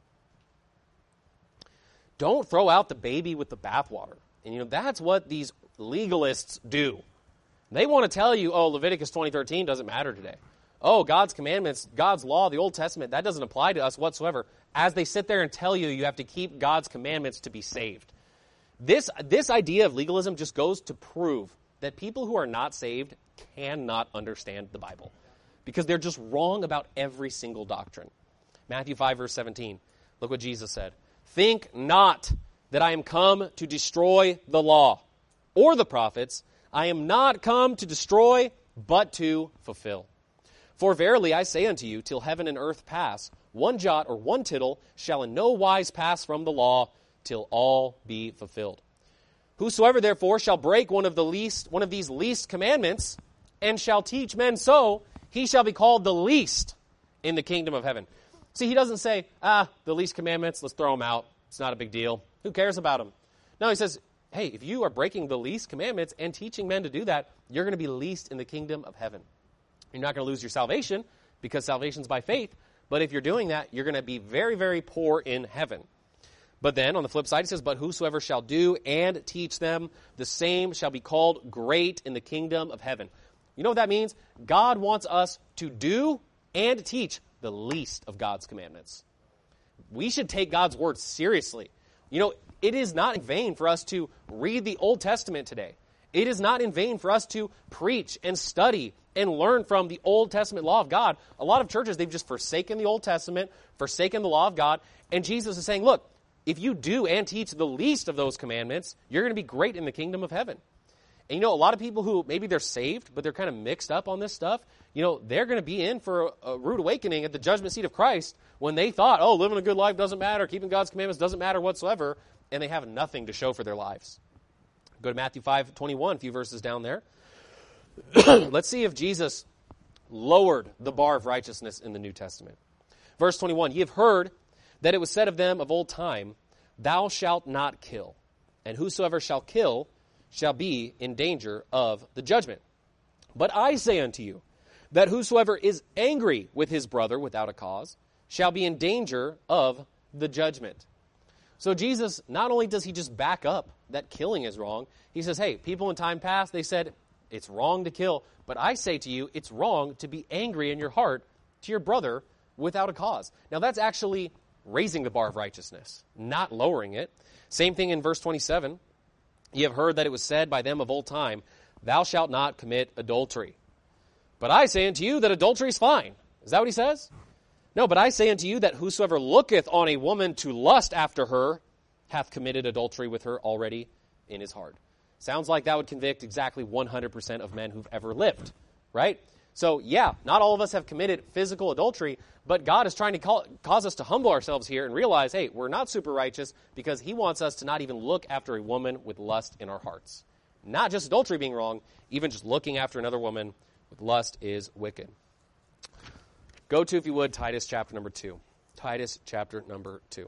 Don't throw out the baby with the bathwater. And you know, that's what these legalists do. They want to tell you, oh, Leviticus twenty thirteen doesn't matter today. Oh, God's commandments, God's law, the Old Testament, that doesn't apply to us whatsoever. As they sit there and tell you, you have to keep God's commandments to be saved. This, this idea of legalism just goes to prove that people who are not saved cannot understand the Bible because they're just wrong about every single doctrine. Matthew five, verse seventeen. Look what Jesus said. Think not that I am come to destroy the law or the prophets. I am not come to destroy, but to fulfill. For verily I say unto you, till heaven and earth pass, one jot or one tittle shall in no wise pass from the law, till all be fulfilled. Whosoever therefore shall break one of the least, one of these least commandments, and shall teach men so, he shall be called the least in the kingdom of heaven. See, he doesn't say, ah, the least commandments, let's throw them out. It's not a big deal. Who cares about them? No, he says, hey, if you are breaking the least commandments and teaching men to do that, you're going to be least in the kingdom of heaven. You're not going to lose your salvation because salvation's by faith. But if you're doing that, you're going to be very, very poor in heaven. But then on the flip side, he says, but whosoever shall do and teach them, the same shall be called great in the kingdom of heaven. You know what that means? God wants us to do and teach the least of God's commandments. We should take God's word seriously. You know, it is not in vain for us to read the Old Testament today. It is not in vain for us to preach and study and learn from the Old Testament law of God. A lot of churches, they've just forsaken the Old Testament, forsaken the law of God, and Jesus is saying, look, if you do and teach the least of those commandments, you're going to be great in the kingdom of heaven. And you know, a lot of people who maybe they're saved, but they're kind of mixed up on this stuff, you know, they're going to be in for a, a rude awakening at the judgment seat of Christ when they thought, oh, living a good life doesn't matter, keeping God's commandments doesn't matter whatsoever, and they have nothing to show for their lives. Go to Matthew five twenty-one, a few verses down there. Let's see if Jesus lowered the bar of righteousness in the New Testament. Verse twenty-one, ye have heard that it was said of them of old time, thou shalt not kill, and whosoever shall kill shall be in danger of the judgment. But I say unto you, that whosoever is angry with his brother without a cause shall be in danger of the judgment. So Jesus, not only does he just back up that killing is wrong, he says, hey, people in time past, they said, it's wrong to kill, but I say to you, it's wrong to be angry in your heart to your brother without a cause. Now that's actually raising the bar of righteousness, not lowering it. Same thing in verse twenty-seven. Ye have heard that it was said by them of old time, thou shalt not commit adultery. But I say unto you that adultery is fine. Is that what he says? No, but I say unto you that whosoever looketh on a woman to lust after her hath committed adultery with her already in his heart. Sounds like that would convict exactly one hundred percent of men who've ever lived, right? So, yeah, not all of us have committed physical adultery, but God is trying to call, cause us to humble ourselves here and realize, hey, we're not super righteous because he wants us to not even look after a woman with lust in our hearts. Not just adultery being wrong, even just looking after another woman with lust is wicked. Go to, if you would, Titus chapter number two. Titus chapter number two.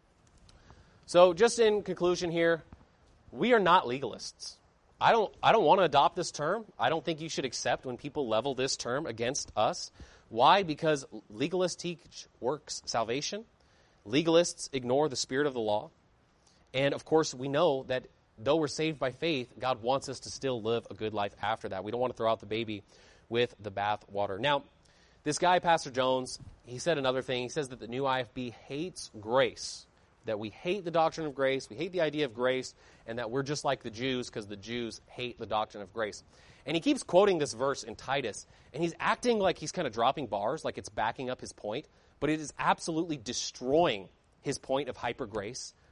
So just in conclusion here, we are not legalists. I don't I don't want to adopt this term. I don't think you should accept when people level this term against us. Why? Because legalists teach works salvation. Legalists ignore the spirit of the law. And, of course, we know that though we're saved by faith, God wants us to still live a good life after that. We don't want to throw out the baby with the bath water. Now, this guy, Pastor Jones, he said another thing. He says that the new I F B hates grace, that we hate the doctrine of grace, we hate the idea of grace, and that we're just like the Jews because the Jews hate the doctrine of grace. And he keeps quoting this verse in Titus, and he's acting like he's kind of dropping bars, like it's backing up his point, but it is absolutely destroying his point of hyper grace,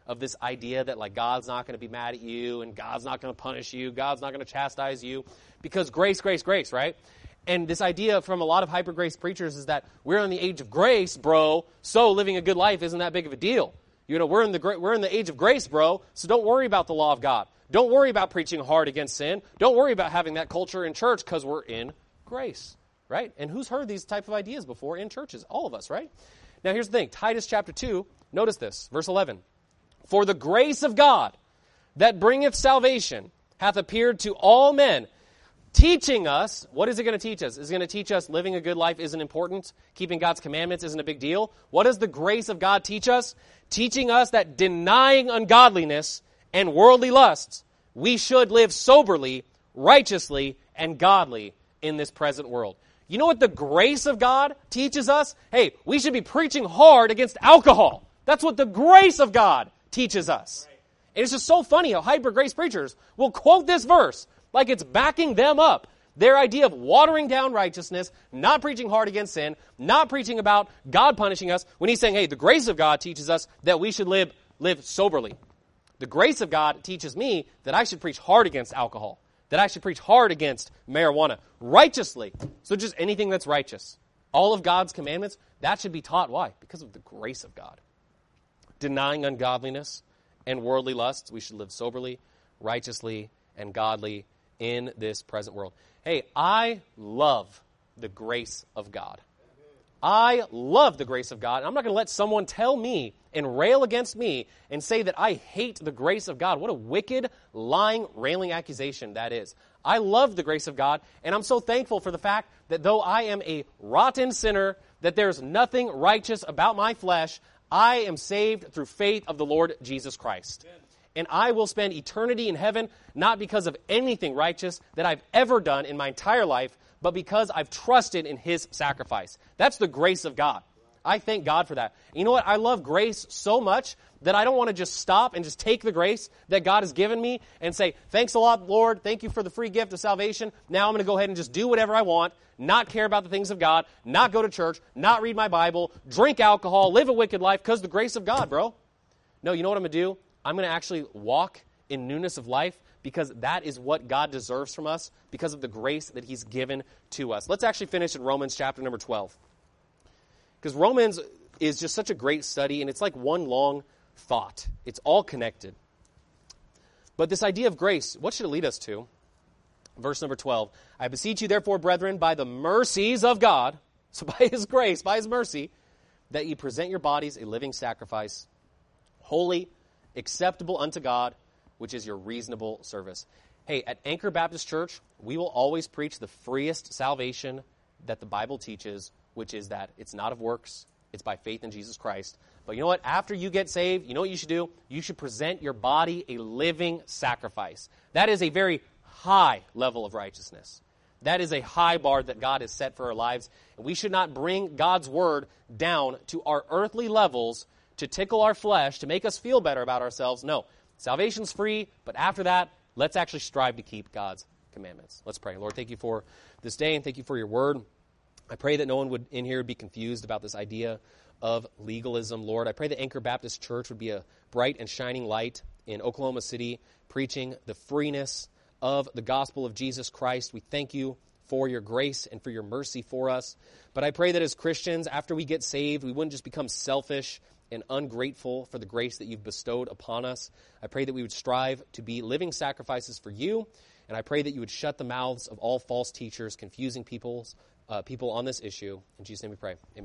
of this idea that like God's not going to be mad at you and God's not going to punish you, God's not going to chastise you, because grace, grace, grace, right? And this idea from a lot of hyper grace preachers is that we're in the age of grace, bro, so living a good life isn't that big of a deal. You know, we're in the we're in the age of grace, bro, so don't worry about the law of God. Don't worry about preaching hard against sin. Don't worry about having that culture in church because we're in grace, right? And who's heard these type of ideas before in churches? All of us, right? Now here's the thing. Titus chapter two, notice this, verse eleven. For the grace of God that bringeth salvation hath appeared to all men, teaching us, what is it going to teach us? Is it going to teach us living a good life isn't important? Keeping God's commandments isn't a big deal? What does the grace of God teach us? Teaching us that denying ungodliness and worldly lusts, we should live soberly, righteously, and godly in this present world. You know what the grace of God teaches us? Hey, we should be preaching hard against alcohol. That's what the grace of God teaches us. And it's just so funny how hyper grace preachers will quote this verse like it's backing them up. Their idea of watering down righteousness, not preaching hard against sin, not preaching about God punishing us, when he's saying, hey, the grace of God teaches us that we should live, live soberly. The grace of God teaches me that I should preach hard against alcohol, that I should preach hard against marijuana, righteously. So just anything that's righteous. All of God's commandments, that should be taught. Why? Because of the grace of God. Denying ungodliness and worldly lusts, we should live soberly, righteously, and godly in this present world. Hey, I love the grace of God. I love the grace of God. And I'm not going to let someone tell me and rail against me and say that I hate the grace of God. What a wicked, lying, railing accusation that is. I love the grace of God, and I'm so thankful for the fact that though I am a rotten sinner, that there's nothing righteous about my flesh, I am saved through faith of the Lord Jesus Christ. Amen. And I will spend eternity in heaven, not because of anything righteous that I've ever done in my entire life, but because I've trusted in his sacrifice. That's the grace of God. I thank God for that. And you know what? I love grace so much that I don't want to just stop and just take the grace that God has given me and say, thanks a lot, Lord. Thank you for the free gift of salvation. Now I'm going to go ahead and just do whatever I want, not care about the things of God, not go to church, not read my Bible, drink alcohol, live a wicked life because the grace of God, bro. No, you know what I'm going to do? I'm going to actually walk in newness of life because that is what God deserves from us because of the grace that he's given to us. Let's actually finish in Romans chapter number twelve. Because Romans is just such a great study, and it's like one long thought. It's all connected. But this idea of grace, what should it lead us to? Verse number twelve. I beseech you, therefore, brethren, by the mercies of God, so by his grace, by his mercy, that ye present your bodies a living sacrifice, holy, acceptable unto God, which is your reasonable service. Hey, at Anchor Baptist Church, we will always preach the freest salvation that the Bible teaches, which is that it's not of works, it's by faith in Jesus Christ. But you know what? After you get saved, you know what you should do? You should present your body a living sacrifice. That is a very high level of righteousness. That is a high bar that God has set for our lives. And we should not bring God's word down to our earthly levels to tickle our flesh, to make us feel better about ourselves. No, salvation's free, but after that, let's actually strive to keep God's commandments. Let's pray. Lord, thank you for this day and thank you for your word. I pray that no one would in here be confused about this idea of legalism, Lord. I pray that Anchor Baptist Church would be a bright and shining light in Oklahoma City, preaching the freeness of the gospel of Jesus Christ. We thank you for your grace and for your mercy for us. But I pray that as Christians, after we get saved, we wouldn't just become selfish and ungrateful for the grace that you've bestowed upon us. I pray that we would strive to be living sacrifices for you, and I pray that you would shut the mouths of all false teachers, confusing people's, uh, people on this issue. In Jesus' name we pray. Amen.